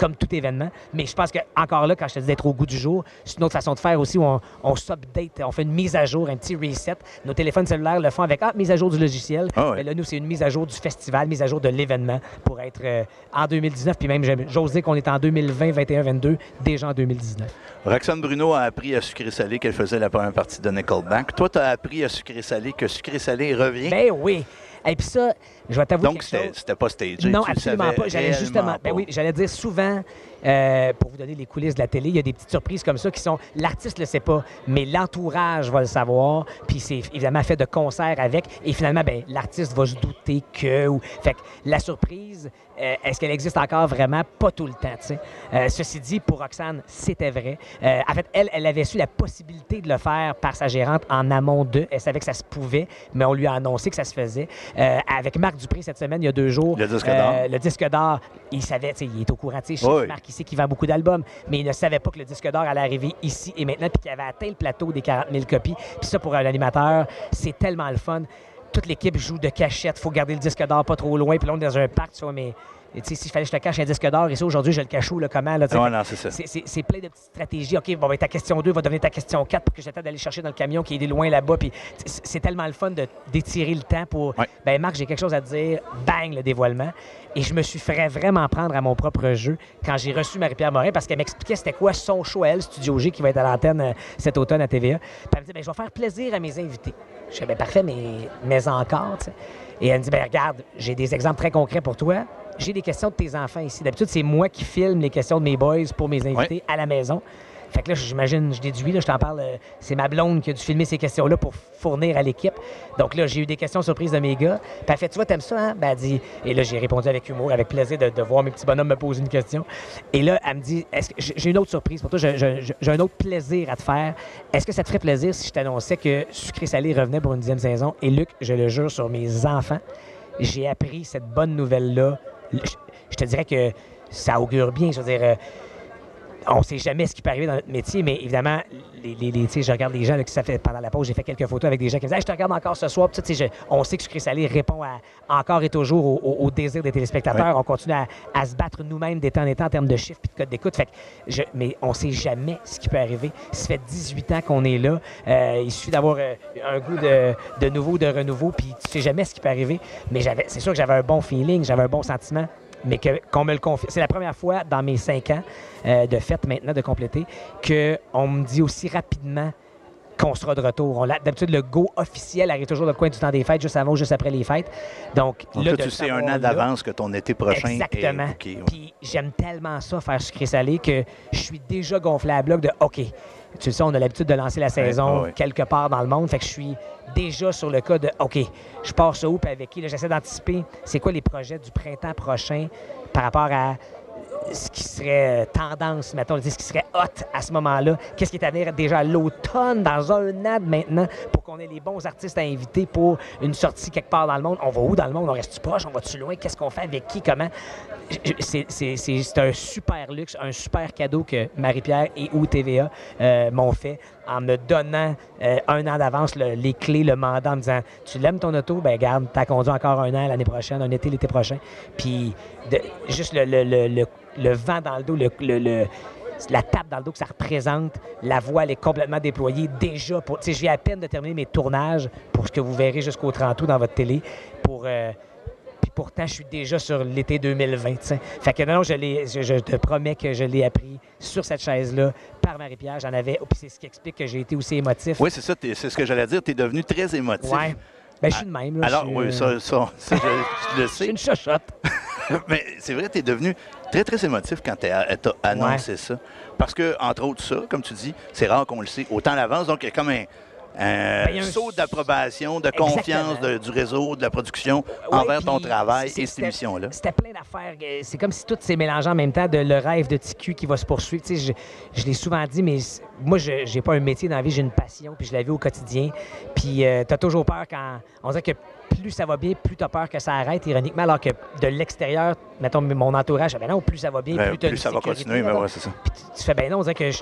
l'événement. Mais je pense que encore là, quand je te dis d'être au goût du jour, c'est une autre façon de faire aussi où on, on s'update, on fait une mise à jour, un petit reset. Nos téléphones cellulaires le font avec ah, mise à jour du logiciel. Ah ouais. Mais là, nous, c'est une mise à jour du festival, mise à jour de l'événement pour être euh, en deux mille dix-neuf. Puis même, j'ose dire qu'on est en deux mille vingt, vingt et un, vingt-deux, déjà en deux mille dix-neuf. Roxane Bruno a appris à Sucré Salé qu'elle faisait la première partie de Nickelback. Toi, tu as appris à Sucré Salé que Sucré Salé revient. Ben oui. Et puis ça, je vais t'avouer Donc, quelque chose. c'était pas stagé. Non, tu absolument le savais pas. J'allais justement. réellement Ben pas. oui, j'allais dire souvent, euh, pour vous donner les coulisses de la télé, il y a des petites surprises comme ça qui sont. L'artiste le sait pas, mais l'entourage va le savoir. Puis c'est évidemment fait de concert avec. Et finalement, ben l'artiste va se douter que. Ou... Fait que la surprise, euh, est-ce qu'elle existe encore vraiment? Pas tout le temps, tu sais. Euh, ceci dit, pour Roxane, c'était vrai. Euh, en fait, elle, elle avait su la possibilité de le faire par sa gérante en amont d'eux. Elle savait que ça se pouvait, mais on lui a annoncé que ça se faisait. Euh, avec Marc Dupré cette semaine, il y a deux jours. Le disque d'or. Euh, le disque d'or, il savait, tu sais, il est au courant, tu sais, Oui. Marc, il sait qu'il vend beaucoup d'albums, mais il ne savait pas que le disque d'or allait arriver ici et maintenant, puis qu'il avait atteint le plateau des quarante mille copies. Puis ça, pour un animateur, c'est tellement le fun. Toute l'équipe joue de cachette, il faut garder le disque d'or pas trop loin, puis là, on est dans un parc, tu vois, mais... Tu sais, si je fallait que je te cache un disque d'or, et ça, aujourd'hui, je le cache où, là, comment, là, tu sais? Ouais, non, c'est ça. C'est- C'est c'est plein de petites stratégies. OK, bon, ben, ta question deux va devenir ta question quatre pour que j'attende d'aller chercher dans le camion qui est loin là-bas. Puis c'est c'est tellement le fun de- d'étirer le temps pour. Ouais. Ben, Marc, j'ai quelque chose à te dire. Bang, le dévoilement. Et je me suis fait vraiment prendre à mon propre jeu quand j'ai reçu Marie-Pierre Morin parce qu'elle m'expliquait c'était quoi son show à elle, Studio G, qui va être à l'antenne euh, cet automne à T V A. Puis elle me dit, ben, je vais faire plaisir à mes invités. Je dis, ben, parfait, mais, mais encore, tu sais. Et elle me dit, ben, regarde, j'ai des exemples très concrets pour toi. J'ai des questions de tes enfants ici. D'habitude, c'est moi qui filme les questions de mes boys pour mes invités à la maison. Fait que là, j'imagine, je déduis, là, je t'en parle, euh, c'est ma blonde qui a dû filmer ces questions-là pour fournir à l'équipe. Donc là, j'ai eu des questions surprises de mes gars. Puis elle fait, tu vois, t'aimes ça, hein? Ben, elle dit, et là, j'ai répondu avec humour, avec plaisir de, de voir mes petits bonhommes me poser une question. Et là, elle me dit, est-ce que j'ai une autre surprise pour toi, j'ai j'ai- j'ai un autre plaisir à te faire. Est-ce que ça te ferait plaisir si je t'annonçais que Sucré Salé revenait pour une dixième saison? Et Luc, je le jure sur mes enfants, j'ai appris cette bonne nouvelle-là. Je, je te dirais que ça augure bien. Je veux dire, euh, on ne sait jamais ce qui peut arriver dans notre métier, mais évidemment, les, les, les- tu sais, je regarde des gens là, qui ça fait pendant la pause, j'ai fait quelques photos avec des gens qui me disent hey, je te regarde encore ce soir. Puis, tu sais, je- on sait que Sucré Salé répond à, encore et toujours au, au- au désir des téléspectateurs. Oui. On continue à, à se battre nous-mêmes d'état en état en termes de chiffres et de code d'écoute. Fait que je- mais on ne sait jamais ce qui peut arriver. Ça fait dix-huit ans qu'on est là. Euh, il suffit d'avoir euh, un goût de, de nouveau, de renouveau, puis tu sais jamais ce qui peut arriver. Mais j'avais, c'est sûr que j'avais un bon feeling, j'avais un bon sentiment. Mais que, qu'on me le confie. C'est la première fois dans mes cinq ans euh, de fête maintenant, de compléter, qu'on me dit aussi rapidement qu'on sera de retour. On l'a- d'habitude, le go officiel arrive toujours dans le coin du temps des fêtes, juste avant ou juste après les fêtes. Donc, Donc là, là, de tu le sais un savoir an là, d'avance que ton été prochain exactement. est OK. Ouais. Puis j'aime tellement ça, faire Sucré Salé, que je suis déjà gonflé à bloc de OK. Tu sais, on a l'habitude de lancer la saison ouais, ouais. quelque part dans le monde. Fait que je suis déjà sur le cas de OK, je pars ça où puis avec qui? Là, j'essaie d'anticiper c'est quoi les projets du printemps prochain par rapport à ce qui serait euh, tendance, mettons, ce qui serait hot à ce moment-là. Qu'est-ce qui est à venir déjà à l'automne, dans un an de maintenant, pour qu'on ait les bons artistes à inviter pour une sortie quelque part dans le monde. On va où dans le monde? On reste-tu proche? On va-tu loin? Qu'est-ce qu'on fait? Avec qui? Comment? Je- je- C'est, c'est- c'est- c'est un super luxe, un super cadeau que Marie-Pierre et ou T V A euh, m'ont fait en me donnant euh, un an d'avance le- les clés, le mandat, en me disant « Tu l'aimes ton auto? Ben garde, t'as conduit encore un an l'année prochaine, un été l'été prochain. » Puis de- juste le, le, le, le- le vent dans le dos, le, le- le- la tape dans le dos que ça représente, la voile est complètement déployée déjà. Pour, tu sais, je viens à peine de terminer mes tournages pour ce que vous verrez jusqu'au trente août dans votre télé. Pour, euh, puis pourtant, je suis déjà sur l'été deux mille vingt. tu sais. Fait que non, non, je, l'ai- je, je te promets que je l'ai appris sur cette chaise-là par Marie-Pierre. J'en avais. Puis c'est ce qui explique que j'ai été aussi émotif. Oui, c'est ça, t'es- c'est ce que j'allais dire. Tu es devenu très émotif. Ouais. Ben, je suis de même. Là, Alors, je suis, oui, euh, ça, ça, ça, je, je le je suis sais. une chochotte. Mais c'est vrai, tu es devenu très, très émotif quand tu as annoncé ça. Parce que, entre autres, ça, comme tu dis, c'est rare qu'on le sait autant à l'avance. Donc, il y a comme un, un Ben, il y a un saut d'approbation, de Exactement. confiance de- du réseau, de la production Ouais, envers ton puis travail c'est- et cette c'était- émission-là. C'était plein d'affaires. Euh, C'est comme si tout s'est mélangé en même temps de le rêve de T Q qui va se poursuivre. Tu sais, je je l'ai souvent dit, mais c- moi, je j'ai pas un métier dans la vie, j'ai une passion, puis je la vis au quotidien. Puis tu as toujours peur quand... On dirait que plus ça va bien, plus tu as peur que ça arrête, ironiquement, alors que de l'extérieur, mettons, mon entourage, ben non, plus ça va bien, Ben, plus tu as plus une ça va sécurité, continuer, ben mettons. ouais, c'est ça. Puis tu, tu fais, ben non, on dirait que je,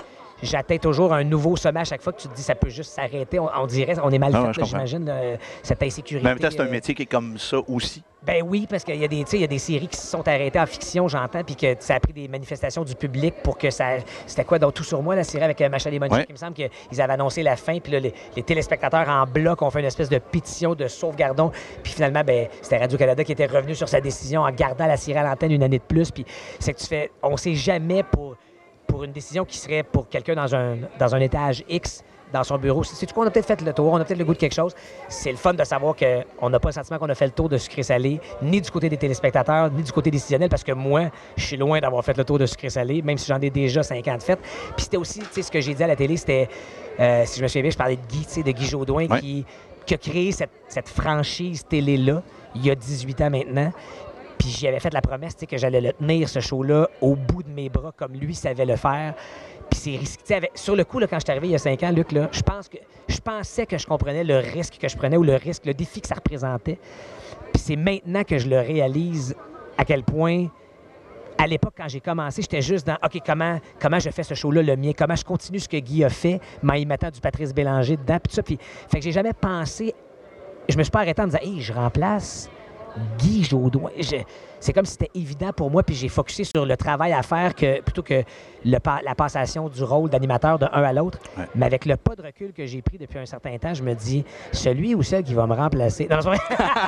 j'atteins toujours un nouveau sommet à chaque fois que tu te dis ça peut juste s'arrêter. On, on dirait, on est mal ah, fait, ouais, j'imagine, là, cette insécurité. Mais en même temps, c'est un euh, métier qui est comme ça aussi. Ben oui, parce qu'il y a des, tu sais, il y a des séries qui se sont arrêtées en fiction, j'entends, puis que ça a pris des manifestations du public pour que ça... C'était quoi, donc Tout sur moi, la série avec euh, Macha Lemonis, Ouais. il me semble qu'ils avaient annoncé la fin, puis là, les, les téléspectateurs en bloc ont fait une espèce de pétition de sauvegardons, puis finalement, ben c'était Radio-Canada qui était revenu sur sa décision en gardant la série à l'antenne une année de plus, puis c'est que tu fais... On sait jamais pour, pour une décision qui serait pour quelqu'un dans un, dans un étage X, dans son bureau. C'est du coup, on a peut-être fait le tour, on a peut-être le goût de quelque chose. C'est le fun de savoir qu'on n'a pas le sentiment qu'on a fait le tour de sucré-salé, ni du côté des téléspectateurs, ni du côté décisionnel, parce que moi, je suis loin d'avoir fait le tour de sucré-salé, même si j'en ai déjà cinquante fait. Puis c'était aussi, tu sais, ce que j'ai dit à la télé, c'était, euh, si je me souviens bien, je parlais de Guy, tu sais, de Guy Jodoin, ouais. qui, qui a créé cette, cette franchise télé-là, il y a dix-huit ans maintenant. Puis j'y avais fait la promesse, tu sais, que j'allais le tenir, ce show-là, au bout de mes bras, comme lui savait le faire. Puis c'est risqué. Avec, sur le coup, là, quand je suis arrivé il y a cinq ans, Luc, là, je pense que je pensais que je comprenais le risque que je prenais ou le risque, le défi que ça représentait. Puis c'est maintenant que je le réalise à quel point, à l'époque, quand j'ai commencé, j'étais juste dans OK, comment, comment je fais ce show-là, le mien, comment je continue ce que Guy a fait, mais en y mettant du Patrice Bélanger dedans, puis tout ça. Puis, fait que j'ai jamais pensé. Je me suis pas arrêté en me disant, hey, je remplace Guy Jodoin. Je, c'est comme si c'était évident pour moi, puis j'ai focusé sur le travail à faire que, plutôt que le, la passation du rôle d'animateur d'un à l'autre. Ouais. Mais avec le pas de recul que j'ai pris depuis un certain temps, je me dis, celui ou celle qui va me remplacer... Non, non,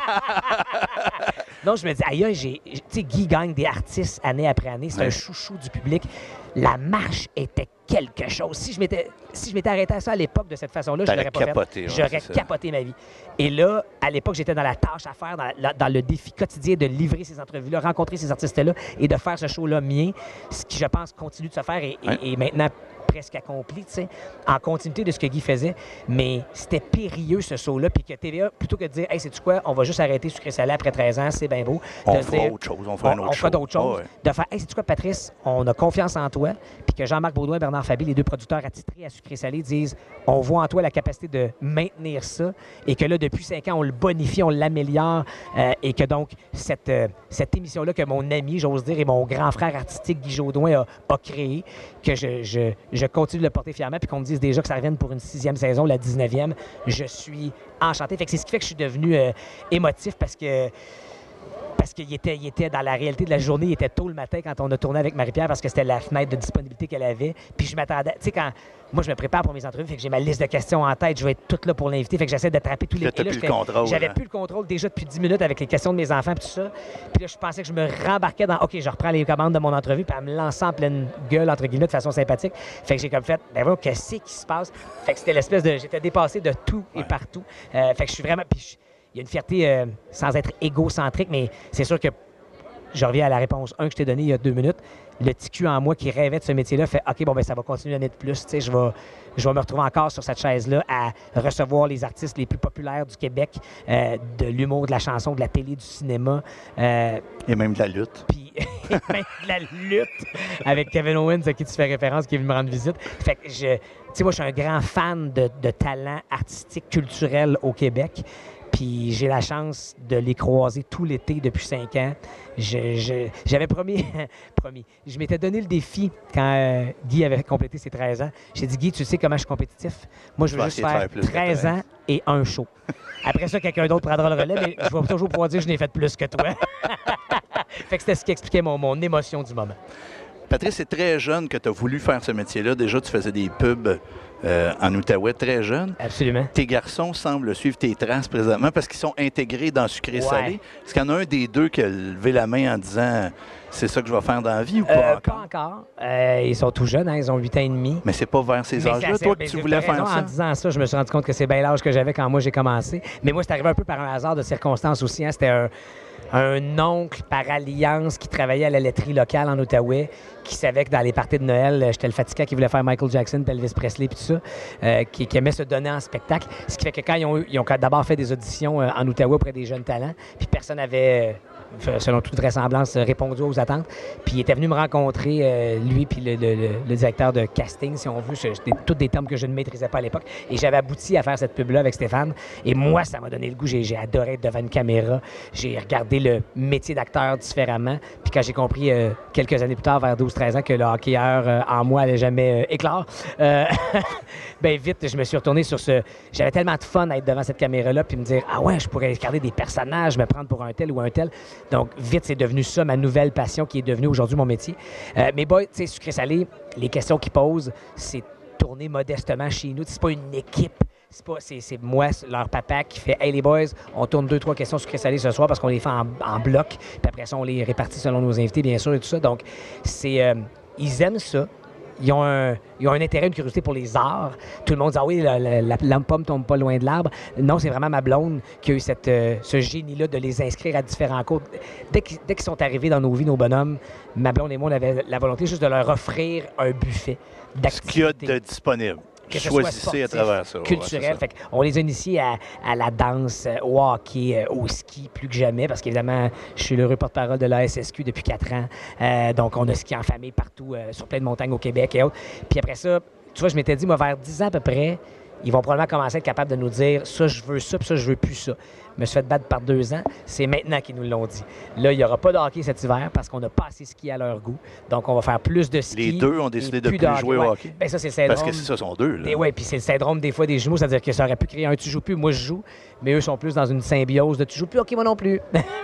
non je me dis, aïe, j'ai, tu sais, Guy gagne des artistes année après année. C'est ouais. un chouchou du public. La marche était quelque chose. Si je m'étais, si je m'étais arrêté à ça à l'époque de cette façon-là, je l'aurais pas capoté, fait. Ouais, J'aurais capoté ma vie. Et là, à l'époque, j'étais dans la tâche à faire, dans, la, dans le défi quotidien de livrer ces entrevues-là, rencontrer ces artistes-là et de faire ce show-là mien, ce qui, je pense, continue de se faire et, ouais. et, et maintenant presque accompli, tu sais, en continuité de ce que Guy faisait. Mais c'était périlleux, ce show-là, puis que T V A, plutôt que de dire « Hey, sais-tu quoi, on va juste arrêter sucré-salé après treize ans, c'est bien beau. » On fera dire, autre chose, on fera on, un autre on fera d'autres choses. Oh, ouais. De faire « Hey, sais-tu quoi, Patrice, on a confiance en toi. » Puis que Jean-Marc Beaudoin et Bernard Fabi, les deux producteurs attitrés à sucré-salé, disent « On voit en toi la capacité de maintenir ça. » Et que là, depuis cinq ans, on le bonifie, on l'améliore. Euh, et que donc, cette, euh, cette émission-là que mon ami, j'ose dire, et mon grand frère artistique Guy Jodoin a, a créé, que je, je, je continue de le porter fièrement, puis qu'on me dise déjà que ça revienne pour une sixième saison, la dix-neuvième, je suis enchanté. Fait que c'est ce qui fait que je suis devenu euh, émotif parce que parce qu'il était, il était dans la réalité de la journée, il était tôt le matin quand on a tourné avec Marie-Pierre parce que c'était la fenêtre de disponibilité qu'elle avait. Puis je m'attendais, tu sais, quand moi je me prépare pour mes entrevues, fait que j'ai ma liste de questions en tête, je vais être toute là pour l'inviter, fait que j'essaie d'attraper tous les... Là, et là, plus le contrôle, j'avais hein? plus le contrôle déjà depuis dix minutes avec les questions de mes enfants et tout ça. Puis là, je pensais que je me rembarquais dans, OK, je reprends les commandes de mon entrevue, puis elle me lançait en pleine gueule, entre guillemets, de façon sympathique. Fait que j'ai comme fait, ben voilà, qu'est-ce qui se passe? Fait que c'était l'espèce de... J'étais dépassé de tout et ouais. partout. Euh, fait que je suis vraiment... Puis il y a une fierté euh, sans être égocentrique, mais c'est sûr que je reviens à la réponse un que je t'ai donnée il y a deux minutes. Le petit cul en moi qui rêvait de ce métier-là fait « OK, bon, ben ça va continuer une année de plus. Tu sais, je vais, je vais me retrouver encore sur cette chaise-là à recevoir les artistes les plus populaires du Québec, euh, de l'humour, de la chanson, de la télé, du cinéma. Euh, et même de la lutte. Puis même de la lutte avec Kevin Owens à qui tu fais référence, qui est venu me rendre visite. Fait que je... Tu sais, moi, je suis un grand fan de, de talent artistique, culturel au Québec. Puis j'ai la chance de les croiser tout l'été depuis cinq ans. Je, je, j'avais promis, promis, je m'étais donné le défi quand euh, Guy avait complété ses treize ans. J'ai dit, Guy, tu sais comment je suis compétitif? Moi, je veux juste faire, faire treize ans et un show. Après ça, quelqu'un d'autre prendra le relais, mais je vais toujours pouvoir dire que je n'ai fait plus que toi. Fait que c'était ce qui expliquait mon, mon émotion du moment. Patrice, c'est très jeune que tu as voulu faire ce métier-là. Déjà, tu faisais des pubs euh, en Outaouais très jeune. Absolument. Tes garçons semblent suivre tes traces présentement parce qu'ils sont intégrés dans Sucré-Salé. Ouais. Est-ce qu'il y en a un des deux qui a levé la main en disant « C'est ça que je vais faire dans la vie » ou pas euh, encore? Pas encore. Euh, ils sont tout jeunes, hein, ils ont huit ans et demi. Mais c'est pas vers ces âges-là, toi, que tu voulais faire raison, ça? En disant ça, je me suis rendu compte que c'est bien l'âge que j'avais quand moi j'ai commencé. Mais moi, c'est arrivé un peu par un hasard de circonstances aussi. Hein. C'était un... un oncle par alliance qui travaillait à la laiterie locale en Outaouais, qui savait que dans les parties de Noël, j'étais le fatigant qui voulait faire Michael Jackson, Elvis Presley, puis tout ça, euh, qui, qui aimait se donner en spectacle. Ce qui fait que quand ils ont, eu, ils ont d'abord fait des auditions euh, en Outaouais auprès des jeunes talents, puis personne n'avait, euh, selon toute vraisemblance, répondu aux attentes. Puis il était venu me rencontrer, euh, lui puis le, le, le, le directeur de casting, si on veut, c'était tous des termes que je ne maîtrisais pas à l'époque. Et j'avais abouti à faire cette pub-là avec Stéphane. Et moi, ça m'a donné le goût. J'ai, j'ai adoré être devant une caméra. J'ai regardé regardé le métier d'acteur différemment. Puis quand j'ai compris euh, quelques années plus tard, vers douze treize ans, que le hockeyeur euh, en moi allait jamais euh, éclore, euh, ben vite, je me suis retourné sur ce... J'avais tellement de fun à être devant cette caméra-là puis me dire « Ah ouais, je pourrais regarder des personnages, me prendre pour un tel ou un tel. » Donc vite, c'est devenu ça, ma nouvelle passion qui est devenue aujourd'hui mon métier. Euh, mais boy, tu sais, sucré-salé, les questions qu'ils posent, c'est tourner modestement chez nous. C'est pas une équipe. C'est, pas, c'est, c'est moi, leur papa, qui fait « Hey les boys, on tourne deux, trois questions sucré-salé ce soir parce qu'on les fait en, en bloc. Puis après ça, on les répartit selon nos invités, bien sûr, et tout ça. » Donc, c'est, euh, ils aiment ça. Ils ont, un, ils ont un intérêt, une curiosité pour les arts. Tout le monde dit « Ah oui, la, la, la, la pomme tombe pas loin de l'arbre. » Non, c'est vraiment ma blonde qui a eu cette, euh, ce génie-là de les inscrire à différents cours. Dès qu'ils, dès qu'ils sont arrivés dans nos vies, nos bonhommes, ma blonde et moi, on avait la volonté juste de leur offrir un buffet d'activités. Ce qu'il y a de disponible. Que ce Choisissez soit sportif, à travers ça. culturel. Ouais, fait on les a initiés à, à la danse, au hockey, au ski plus que jamais, parce qu'évidemment, je suis l'heureux porte-parole de l'A S S Q depuis quatre ans. Euh, donc, on a ski en famille partout, euh, sur plein de montagnes au Québec et autres. Puis après ça, tu vois, je m'étais dit, moi, vers dix ans à peu près, ils vont probablement commencer à être capables de nous dire ça, je veux ça, puis ça, je veux plus ça. Je me suis fait battre par deux ans. C'est maintenant qu'ils nous l'ont dit. Là, il n'y aura pas de hockey cet hiver parce qu'on n'a pas assez ski à leur goût. Donc, on va faire plus de ski. Les deux ont décidé de plus, plus jouer ouais. au hockey. Ben, ça, c'est le syndrome. Parce que c'est ça, sont deux. Oui, puis c'est le syndrome des fois des jumeaux. C'est-à-dire que ça aurait pu créer un tu joues plus, moi je joue, mais eux sont plus dans une symbiose de tu joues plus, OK, moi non plus.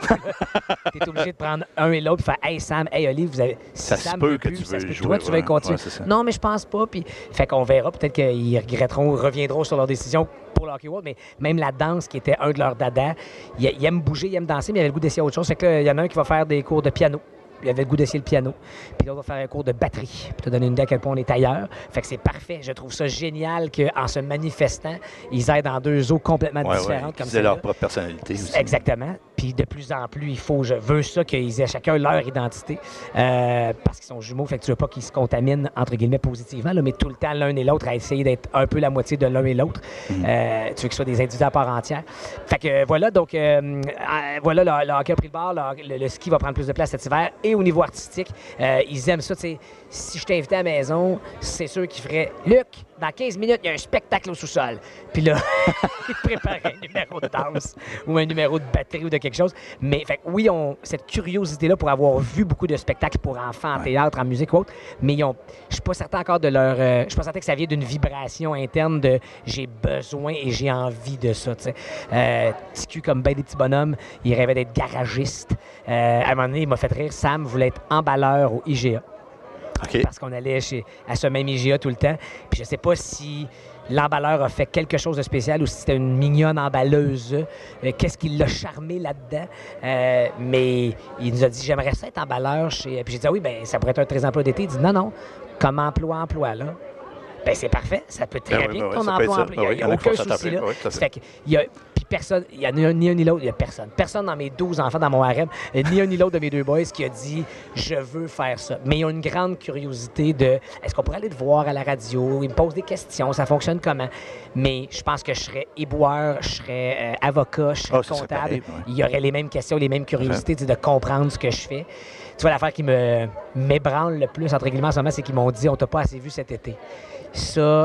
Tu es obligé de prendre un et l'autre et faire Hey Sam, hey Olive, vous avez. Si ça Sam se peut veut que plus, tu ça veux se peut que jouer. toi, tu veux ouais, continuer. ouais, non, mais je pense pas. Puis, fait qu'on verra. Peut-être qu'ils regretteront, reviendront sur leur décision pour le hockey world, mais même la danse, qui était un de leurs dadas, ils il aiment bouger, ils aiment danser, mais il avait le goût d'essayer autre chose. Fait que là, il y en a un qui va faire des cours de piano. Il avait le goût d'essayer le piano. Puis l'autre va faire un cours de batterie. Pour te donner une idée à quel point on est ailleurs. Fait que c'est parfait. Je trouve ça génial qu'en se manifestant, ils aient dans deux eaux complètement ouais, différentes. Ouais, comme ils aient leur propre personnalité aussi. Exactement. Puis de plus en plus, il faut, je veux ça, qu'ils aient chacun leur identité. Euh, parce qu'ils sont jumeaux, fait que tu veux pas qu'ils se contaminent, entre guillemets, positivement, là, mais tout le temps, l'un et l'autre, à essayer d'être un peu la moitié de l'un et l'autre. Mm. Euh, tu veux qu'ils soient des individus à part entière. Fait que voilà, donc, euh, euh, voilà, le, le hockey a pris le bord, le, le, le ski va prendre plus de place cet hiver. Et au niveau artistique, euh, ils aiment ça, tu sais. Si je t'invitais à la maison, c'est sûr qu'ils feraient « Luc, dans quinze minutes, il y a un spectacle au sous-sol. » Puis là, ils préparaient un numéro de danse ou un numéro de batterie ou de quelque chose. Mais fait, oui, on cette curiosité-là pour avoir vu beaucoup de spectacles pour enfants en ouais. théâtre, en musique ou autre, mais ils ont, je suis pas certain encore de leur... Euh, je suis pas certain que ça vient d'une vibration interne de « j'ai besoin et j'ai envie de ça ». Euh, T Q, comme ben des petits bonhommes, il rêvait d'être garagiste. Euh, à un moment donné, il m'a fait rire. Sam voulait être emballeur au I G A. Okay. Parce qu'on allait chez, à ce même I G A tout le temps. Puis je sais pas si l'emballeur a fait quelque chose de spécial ou si c'était une mignonne emballeuse. Euh, qu'est-ce qui l'a charmé là-dedans? Euh, mais il nous a dit, j'aimerais ça être emballeur chez... Puis j'ai dit, ah oui, bien, ça pourrait être un très emploi d'été. Il dit, non, non, comme emploi-emploi, là. Ben c'est parfait. Ça peut très ben bien oui, que ton ben emploi oui, emploi. Il n'y a, oui, a aucun souci là. Oui, ça fait que, il y a, puis personne, il n'y a ni un ni, un, ni l'autre, il n'y a personne. Personne dans mes douze enfants dans mon harem, ni un ni l'autre de mes deux boys qui a dit « je veux faire ça ». Mais ils ont une grande curiosité de « est-ce qu'on pourrait aller te voir à la radio? » Ils me posent des questions, ça fonctionne comment? Mais je pense que je serais éboueur, je serais euh, avocat, je serais oh, comptable. Pareil, ouais. Il y aurait les mêmes questions, les mêmes curiosités de comprendre ce que je fais. Tu vois, l'affaire qui me m'ébranle le plus, entre guillemets, en ce moment, c'est qu'ils m'ont dit « on t'a pas assez vu cet été ». Ça...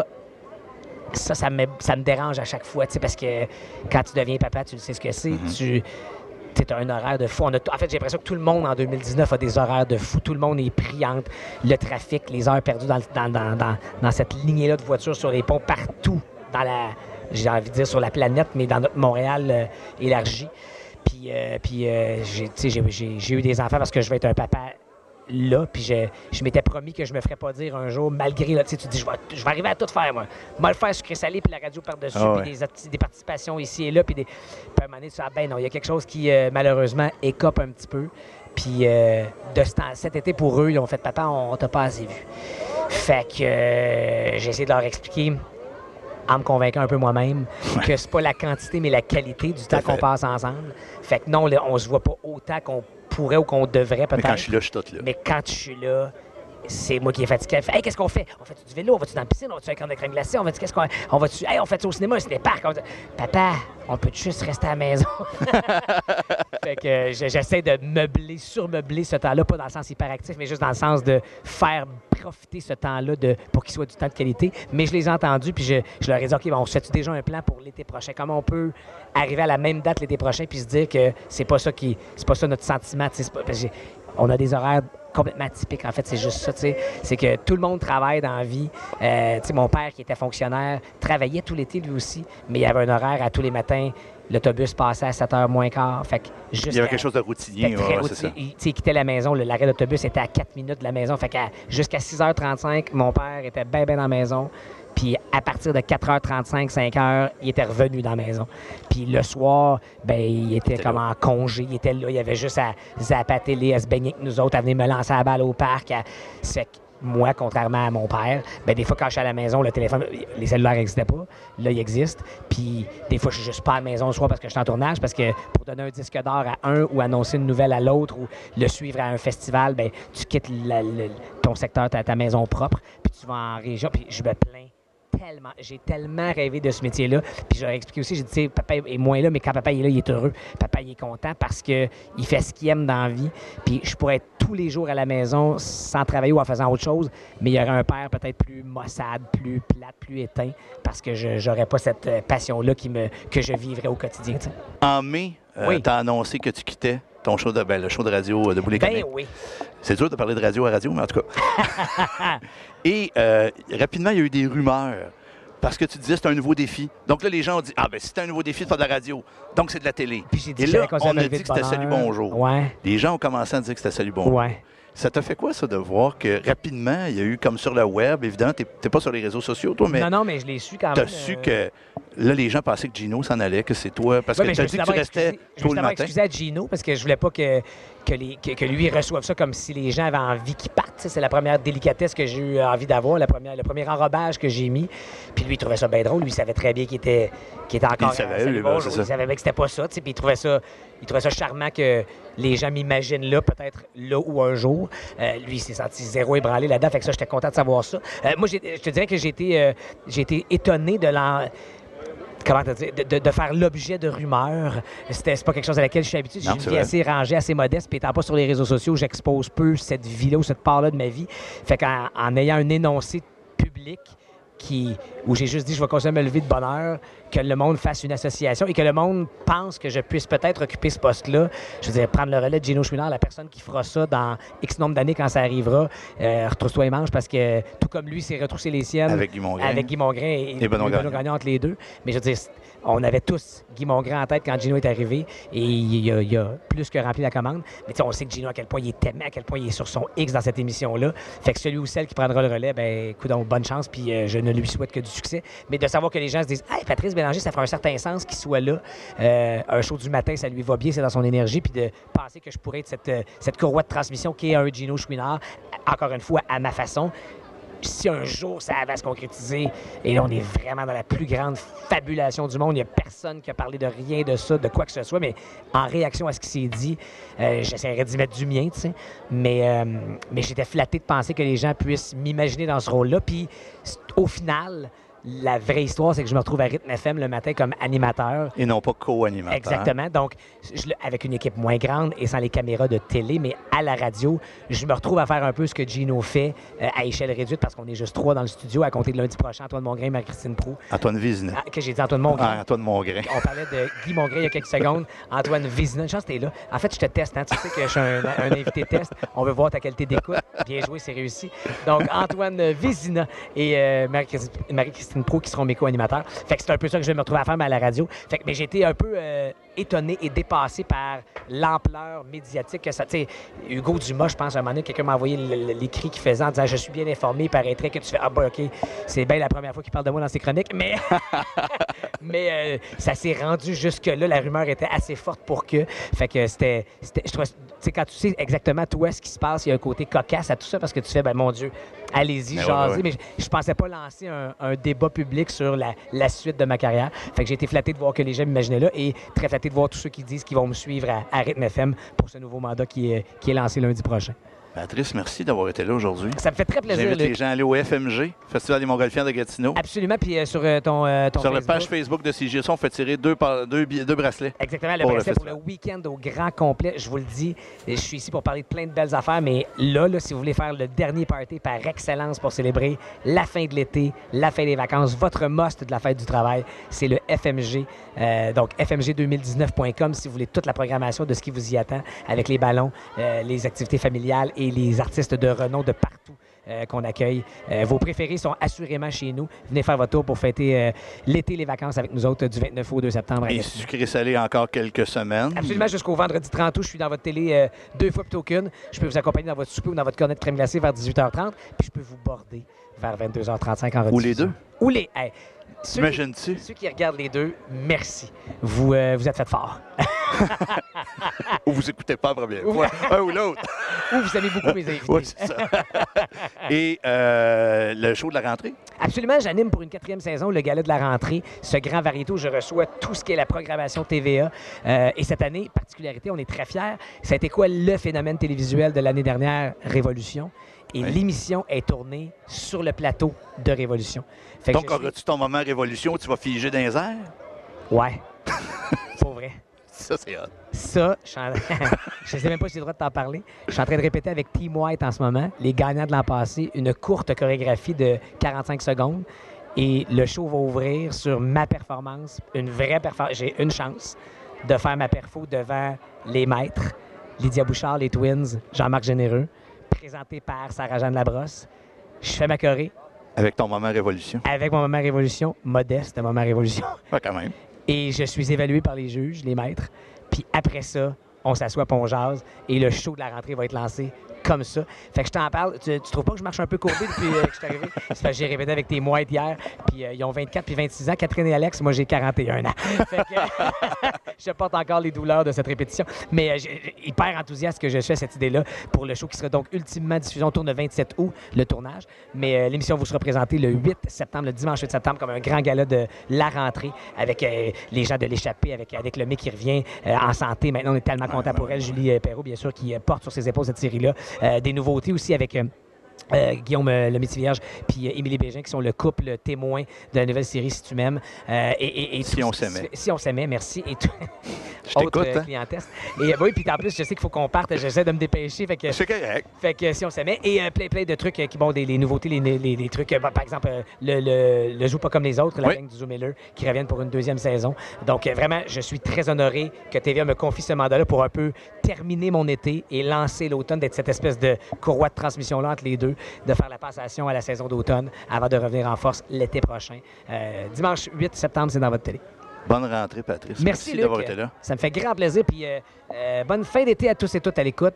Ça, ça me, ça me dérange à chaque fois, parce que quand tu deviens papa, tu le sais ce que c'est. Mm-hmm. Tu as un horaire de fou. On a t- en fait, j'ai l'impression que tout le monde en deux mille dix-neuf a des horaires de fou. Tout le monde est pris entre le trafic, les heures perdues dans, dans, dans, dans, dans cette lignée-là de voitures sur les ponts, partout dans la, j'ai envie de dire sur la planète, mais dans notre Montréal euh, élargi. Puis, euh, puis euh, j'ai, j'ai, j'ai, j'ai eu des enfants parce que je vais être un papa là, puis je, je m'étais promis que je me ferais pas dire un jour, malgré, là, tu sais, tu dis, je vais, je vais arriver à tout faire, moi. Moi, le faire sucré-salé, puis la radio par-dessus, oh, puis ouais. des, des participations ici et là, puis des... Puis à un moment donné, tu dis, ah ben non, il y a quelque chose qui, euh, malheureusement, écope un petit peu. Puis euh, de ce temps, cet été, pour eux, ils ont fait, papa, on, on t'a pas assez vu. Fait que euh, j'ai essayé de leur expliquer, en me convainquant un peu moi-même, ouais. que c'est pas la quantité, mais la qualité du temps qu'on passe ensemble. Fait que non, là, on se voit pas autant qu'on pourrait ou qu'on devrait peut-être. Mais quand je suis là, je suis tout là. Mais quand je suis là, c'est moi qui est fatigué. Elle fait, hey, qu'est-ce qu'on fait? On fait du vélo, on va-tu dans la piscine, on va-tu faire un camp de crème glacée, on va-tu qu'est-ce qu'on on va-tu hey, on fait ça au cinéma, c'est des parcs. On... Papa, on peut juste rester à la maison. Fait que euh, j'essaie de meubler, surmeubler ce temps-là, pas dans le sens hyperactif, mais juste dans le sens de faire profiter ce temps-là de, pour qu'il soit du temps de qualité. Mais je les ai entendus, puis je, je leur ai dit, OK, bon, on se fait déjà un plan pour l'été prochain? Comment on peut arriver à la même date l'été prochain, puis se dire que c'est pas ça qui, c'est pas ça notre sentiment, c'est pas, parce que on a des horaires complètement atypiques, en fait, c'est juste ça, tu sais. C'est que tout le monde travaille dans la vie. Euh, tu sais, mon père, qui était fonctionnaire, travaillait tout l'été, lui aussi, mais il y avait un horaire à tous les matins. L'autobus passait à sept heures moins quart. Fait que il y avait quelque chose de routinier. Très ouais, routinier. C'est ça. Il, il quittait la maison. Le, l'arrêt d'autobus était à quatre minutes de la maison. Fait qu'à jusqu'à six heures trente-cinq, mon père était bien, bien dans la maison. Puis à partir de quatre heures trente-cinq, cinq heures, il était revenu dans la maison. Puis le soir, ben il était comme en congé. Il était là. Il avait juste à zapper à la télé, à se baigner avec nous autres, à venir me lancer la balle au parc. À... Fait que moi, contrairement à mon père, ben des fois, quand je suis à la maison, le téléphone, les cellulaires n'existaient pas. Là, ils existent. Puis des fois, je suis juste pas à la maison le soir parce que je suis en tournage. Parce que pour donner un disque d'or à un ou annoncer une nouvelle à l'autre ou le suivre à un festival, ben tu quittes la, le, ton secteur, ta, ta maison propre, puis tu vas en région. Puis je me plains tellement. J'ai tellement rêvé de ce métier-là. Puis j'aurais expliqué aussi, j'ai dit, tu sais, papa est moins là, mais quand papa est là, il est heureux. Papa, il est content parce qu'il fait ce qu'il aime dans la vie. Puis je pourrais être tous les jours à la maison sans travailler ou en faisant autre chose, mais il y aurait un père peut-être plus maussade, plus plate, plus éteint, parce que je n'aurais pas cette passion-là qui me, que je vivrais au quotidien. T'sais. En mai, euh, oui. tu as annoncé que tu quittais ton show de, ben, le show de radio de Boulet Ben oui. C'est dur de parler de radio à radio, mais en tout cas. Et euh, rapidement, il y a eu des rumeurs. Parce que tu disais que c'est un nouveau défi. Donc là, les gens ont dit, ah ben c'est un nouveau défi de faire de la radio. Donc c'est de la télé. Puis j'ai dit, et là, on a dit que c'était bonheur. Salut Bonjour. Ouais. Les gens ont commencé à dire que c'était Salut Bonjour. Ouais. Ça t'a fait quoi, ça, de voir que rapidement, il y a eu, comme sur le web, évidemment, tu n'es pas sur les réseaux sociaux, toi, mais non, non, mais je l'ai su quand même. Tu as su euh... que là, les gens pensaient que Gino s'en allait, que c'est toi, parce ouais, que tu as dit que tu restais excusé, tôt le matin. Je me suis à Gino parce que je voulais pas que, que, les, que, que lui reçoive ça comme si les gens avaient envie qu'il parte. C'est la première délicatesse que j'ai eu envie d'avoir, la première, le premier enrobage que j'ai mis. Puis lui, il trouvait ça bien drôle. Lui, il savait très bien qu'il était, qu'il était encore... Il savait, lui, ben, c'est ça. Il savait bien que c'était pas ça, puis il trouvait ça... Il trouvait ça charmant que les gens m'imaginent là, peut-être là ou un jour. Euh, lui, il s'est senti zéro ébranlé là-dedans. Fait que ça, j'étais content de savoir ça. Euh, moi, j'ai, je te dirais que j'ai été, euh, j'ai été étonné de l'en... Comment te dire, de, de, de faire l'objet de rumeurs. C'était, c'est pas quelque chose à laquelle je suis habitué. J'ai non, une vie vrai. assez rangée, assez modeste. Puis étant pas sur les réseaux sociaux, j'expose peu cette vie-là ou cette part-là de ma vie. Fait qu'en en ayant un énoncé public, Qui, où j'ai juste dit je vais continuer à me lever de bonne heure, que le monde fasse une association et que le monde pense que je puisse peut-être occuper ce poste-là. Je veux dire, prendre le relais de Gino Chouinard, la personne qui fera ça dans X nombre d'années quand ça arrivera, euh, retrousse-toi les manches parce que tout comme lui, c'est retrousser les siennes. Avec Guy Mongrain. Avec Guy Mongrain et, et Benoît Gagnon. Gagnon entre les deux. Mais je veux dire, on avait tous Guy Mongrain en tête quand Gino est arrivé et il a, il a plus que rempli la commande. Mais tu sais, on sait que Gino, à quel point il est aimé, à quel point il est sur son X dans cette émission-là. Fait que celui ou celle qui prendra le relais, ben, écoute, donc, bonne chance, puis euh, je ne lui souhaite que du succès. Mais de savoir que les gens se disent « Hey, Patrice Bélanger, ça fera un certain sens qu'il soit là. Euh, un show du matin, ça lui va bien, c'est dans son énergie. » Puis de penser que je pourrais être cette, cette courroie de transmission qui est un Gino Chouinard, encore une fois, à ma façon. Si un jour ça va se concrétiser, et là on est vraiment dans la plus grande fabulation du monde, il n'y a personne qui a parlé de rien de ça, de quoi que ce soit, mais en réaction à ce qui s'est dit, euh, j'essaierais d'y mettre du mien, tu sais, mais, euh, mais j'étais flatté de penser que les gens puissent m'imaginer dans ce rôle-là, puis au final... La vraie histoire, c'est que je me retrouve à Rythme F M le matin comme animateur. Et non pas co-animateur. Exactement. Donc, je, avec une équipe moins grande et sans les caméras de télé, mais à la radio, je me retrouve à faire un peu ce que Gino fait euh, à échelle réduite parce qu'on est juste trois dans le studio à compter de lundi prochain. Antoine Mongrain et Marie-Christine Proulx. Antoine Vézina. Ah, que j'ai dit Antoine Mongrain. Ah, Antoine Mongrain. On parlait de Guy Mongrain il y a quelques secondes. Antoine Vézina. Une chance que t'es là. En fait, je te teste. Hein. Tu sais que je suis un, un invité test. On veut voir ta qualité d'écoute. Bien joué, c'est réussi. Donc, Antoine Vézina et euh, Marie-Christine Proulx qui seront mes co-animateurs. Fait que c'est un peu ça que je vais me retrouver à faire mais à la radio. Fait que mais j'ai été un peu euh, étonné et dépassé par l'ampleur médiatique que ça. Tu sais, Hugo Dumas, je pense, à un moment donné, quelqu'un m'a envoyé l'écrit qu'il faisait en disant je suis bien informé, il paraîtrait que tu fais ah bah ok, c'est bien la première fois qu'il parle de moi dans ses chroniques, mais mais euh, ça s'est rendu jusque là, la rumeur était assez forte pour que. Fait que c'était, c'était je trouvais, tu sais, quand tu sais exactement toi ce qui se passe, il y a un côté cocasse à tout ça parce que tu fais ben mon Dieu, allez-y, jasez, ouais, ouais. mais je, je pensais pas lancer un, un débat public sur la, la suite de ma carrière. Fait que j'ai été flatté de voir que les gens m'imaginaient là et très flatté de voir tous ceux qui disent qu'ils vont me suivre à, à Rythme F M pour ce nouveau mandat qui est, qui est lancé lundi prochain. Patrice, merci d'avoir été là aujourd'hui. Ça me fait très plaisir. J'invite Luc. les gens à aller au F M G, Festival des Montgolfières de Gatineau. Absolument. Puis euh, sur euh, ton, euh, ton Sur Facebook. la page Facebook de C G S, on fait tirer deux, par- deux, billets- deux bracelets. Exactement, le pour le bracelet pour le festival. week-end au grand complet. Je vous le dis, je suis ici pour parler de plein de belles affaires, mais là, là, si vous voulez faire le dernier party par excellence pour célébrer la fin de l'été, la fin des vacances, votre must de la fête du travail, c'est le F M G. Euh, donc, f m g deux mille dix-neuf point com si vous voulez toute la programmation de ce qui vous y attend avec les ballons, euh, les activités familiales et les artistes de renom de partout. Euh, qu'on accueille. Euh, vos préférés sont assurément chez nous. Venez faire votre tour pour fêter euh, l'été, les vacances avec nous autres du vingt-neuf au deux septembre. à Et Gatineau. sucré-salé encore quelques semaines. Absolument, jusqu'au vendredi trente août, je suis dans votre télé euh, deux fois plutôt qu'une. Je peux vous accompagner dans votre souper ou dans votre cornet de crème glacée vers dix-huit heures trente, puis je peux vous border vers vingt-deux heures trente-cinq en rediffusion. Ou les deux. Ou les... Hey, ceux, qui, Imagines-tu? ceux qui regardent les deux, merci. Vous, euh, vous êtes fait fort. Ou vous écoutez pas la première fois, un ou l'autre. Ou vous aimez beaucoup mes invités. Oui, c'est ça. Et euh, le show de la rentrée? Absolument, j'anime pour une quatrième saison le gala de la rentrée, ce grand variété où je reçois tout ce qui est la programmation T V A. Euh, et cette année, particularité, on est très fiers. Ça a été quoi le phénomène télévisuel de l'année dernière? Révolution. Et Oui. l'émission est tournée sur le plateau de Révolution. Fait que Donc, je suis- auras-tu ton moment révolution où tu vas figer dans les airs? Ouais. Pour vrai. Ça, c'est hot. Ça, je suis en- je sais même pas si j'ai le droit de t'en parler. Je suis en train de répéter avec Team White en ce moment, les gagnants de l'an passé, une courte chorégraphie de quarante-cinq secondes. Et le show va ouvrir sur ma performance, une vraie performance. J'ai une chance de faire ma perfo devant les maîtres, Lydia Bouchard, les Twins, Jean-Marc Généreux, présenté par Sarah-Jeanne Labrosse. Je fais ma choré Avec ton moment révolution. avec mon moment révolution, modeste moment révolution. Ouais, quand même. Et je suis évalué par les juges, les maîtres. Puis après ça, on s'assoit, puis on jase. Et le show de la rentrée va être lancé comme ça. Fait que je t'en parle. Tu, tu trouves pas que je marche un peu courbé depuis euh, que je suis arrivé? C'est parce que j'ai répété avec tes moites hier. Puis euh, ils ont vingt-quatre puis vingt-six ans. Catherine et Alex, moi, j'ai quarante et un ans. Fait que je porte encore les douleurs de cette répétition. Mais euh, j'ai- j'ai- hyper enthousiaste que je suis à cette idée-là pour le show qui sera donc ultimement diffusé. On tourne le vingt-sept août, le tournage. Mais euh, l'émission vous sera présentée le huit septembre, le dimanche huit septembre, comme un grand gala de la rentrée avec euh, les gens de l'échappée, avec, avec le mec qui revient euh, en santé. Maintenant, on est tellement content pour elle. Julie euh, Perrault, bien sûr, qui euh, porte sur ses épaules cette série-là. Euh, des nouveautés aussi avec... euh, Euh, Guillaume euh, le Métis-Vierge puis euh, Émilie Bégin qui sont le couple témoin de la nouvelle série Si tu m'aimes. Euh, et, et- et Si tout on ce qui se s'aimait. fait- Si on s'aimait, merci. Et tout. Je t'écoute, Autre, euh, hein? clientèle. Et euh, oui, puis en plus, je sais qu'il faut qu'on parte. J'essaie de me dépêcher. Fait que, C'est correct. fait que si on s'aimait. Et euh, plein, plein de trucs euh, qui, bon, des les nouveautés, les, les, les trucs. euh, par exemple, euh, le, le, le Joue pas comme les autres, la Oui. gang du Zoom Miller, qui reviennent pour une deuxième saison. Donc, euh, vraiment, je suis très honoré que T V A me confie ce mandat-là pour un peu terminer mon été et lancer l'automne, d'être cette espèce de courroie de transmission-là entre les deux, de faire la passation à la saison d'automne avant de revenir en force l'été prochain. Euh, dimanche huit septembre, c'est dans votre télé. Bonne rentrée, Patrice. Merci, Luc. d'avoir été là. Ça me fait grand plaisir. Puis euh, euh, bonne fin d'été à tous et toutes à l'écoute.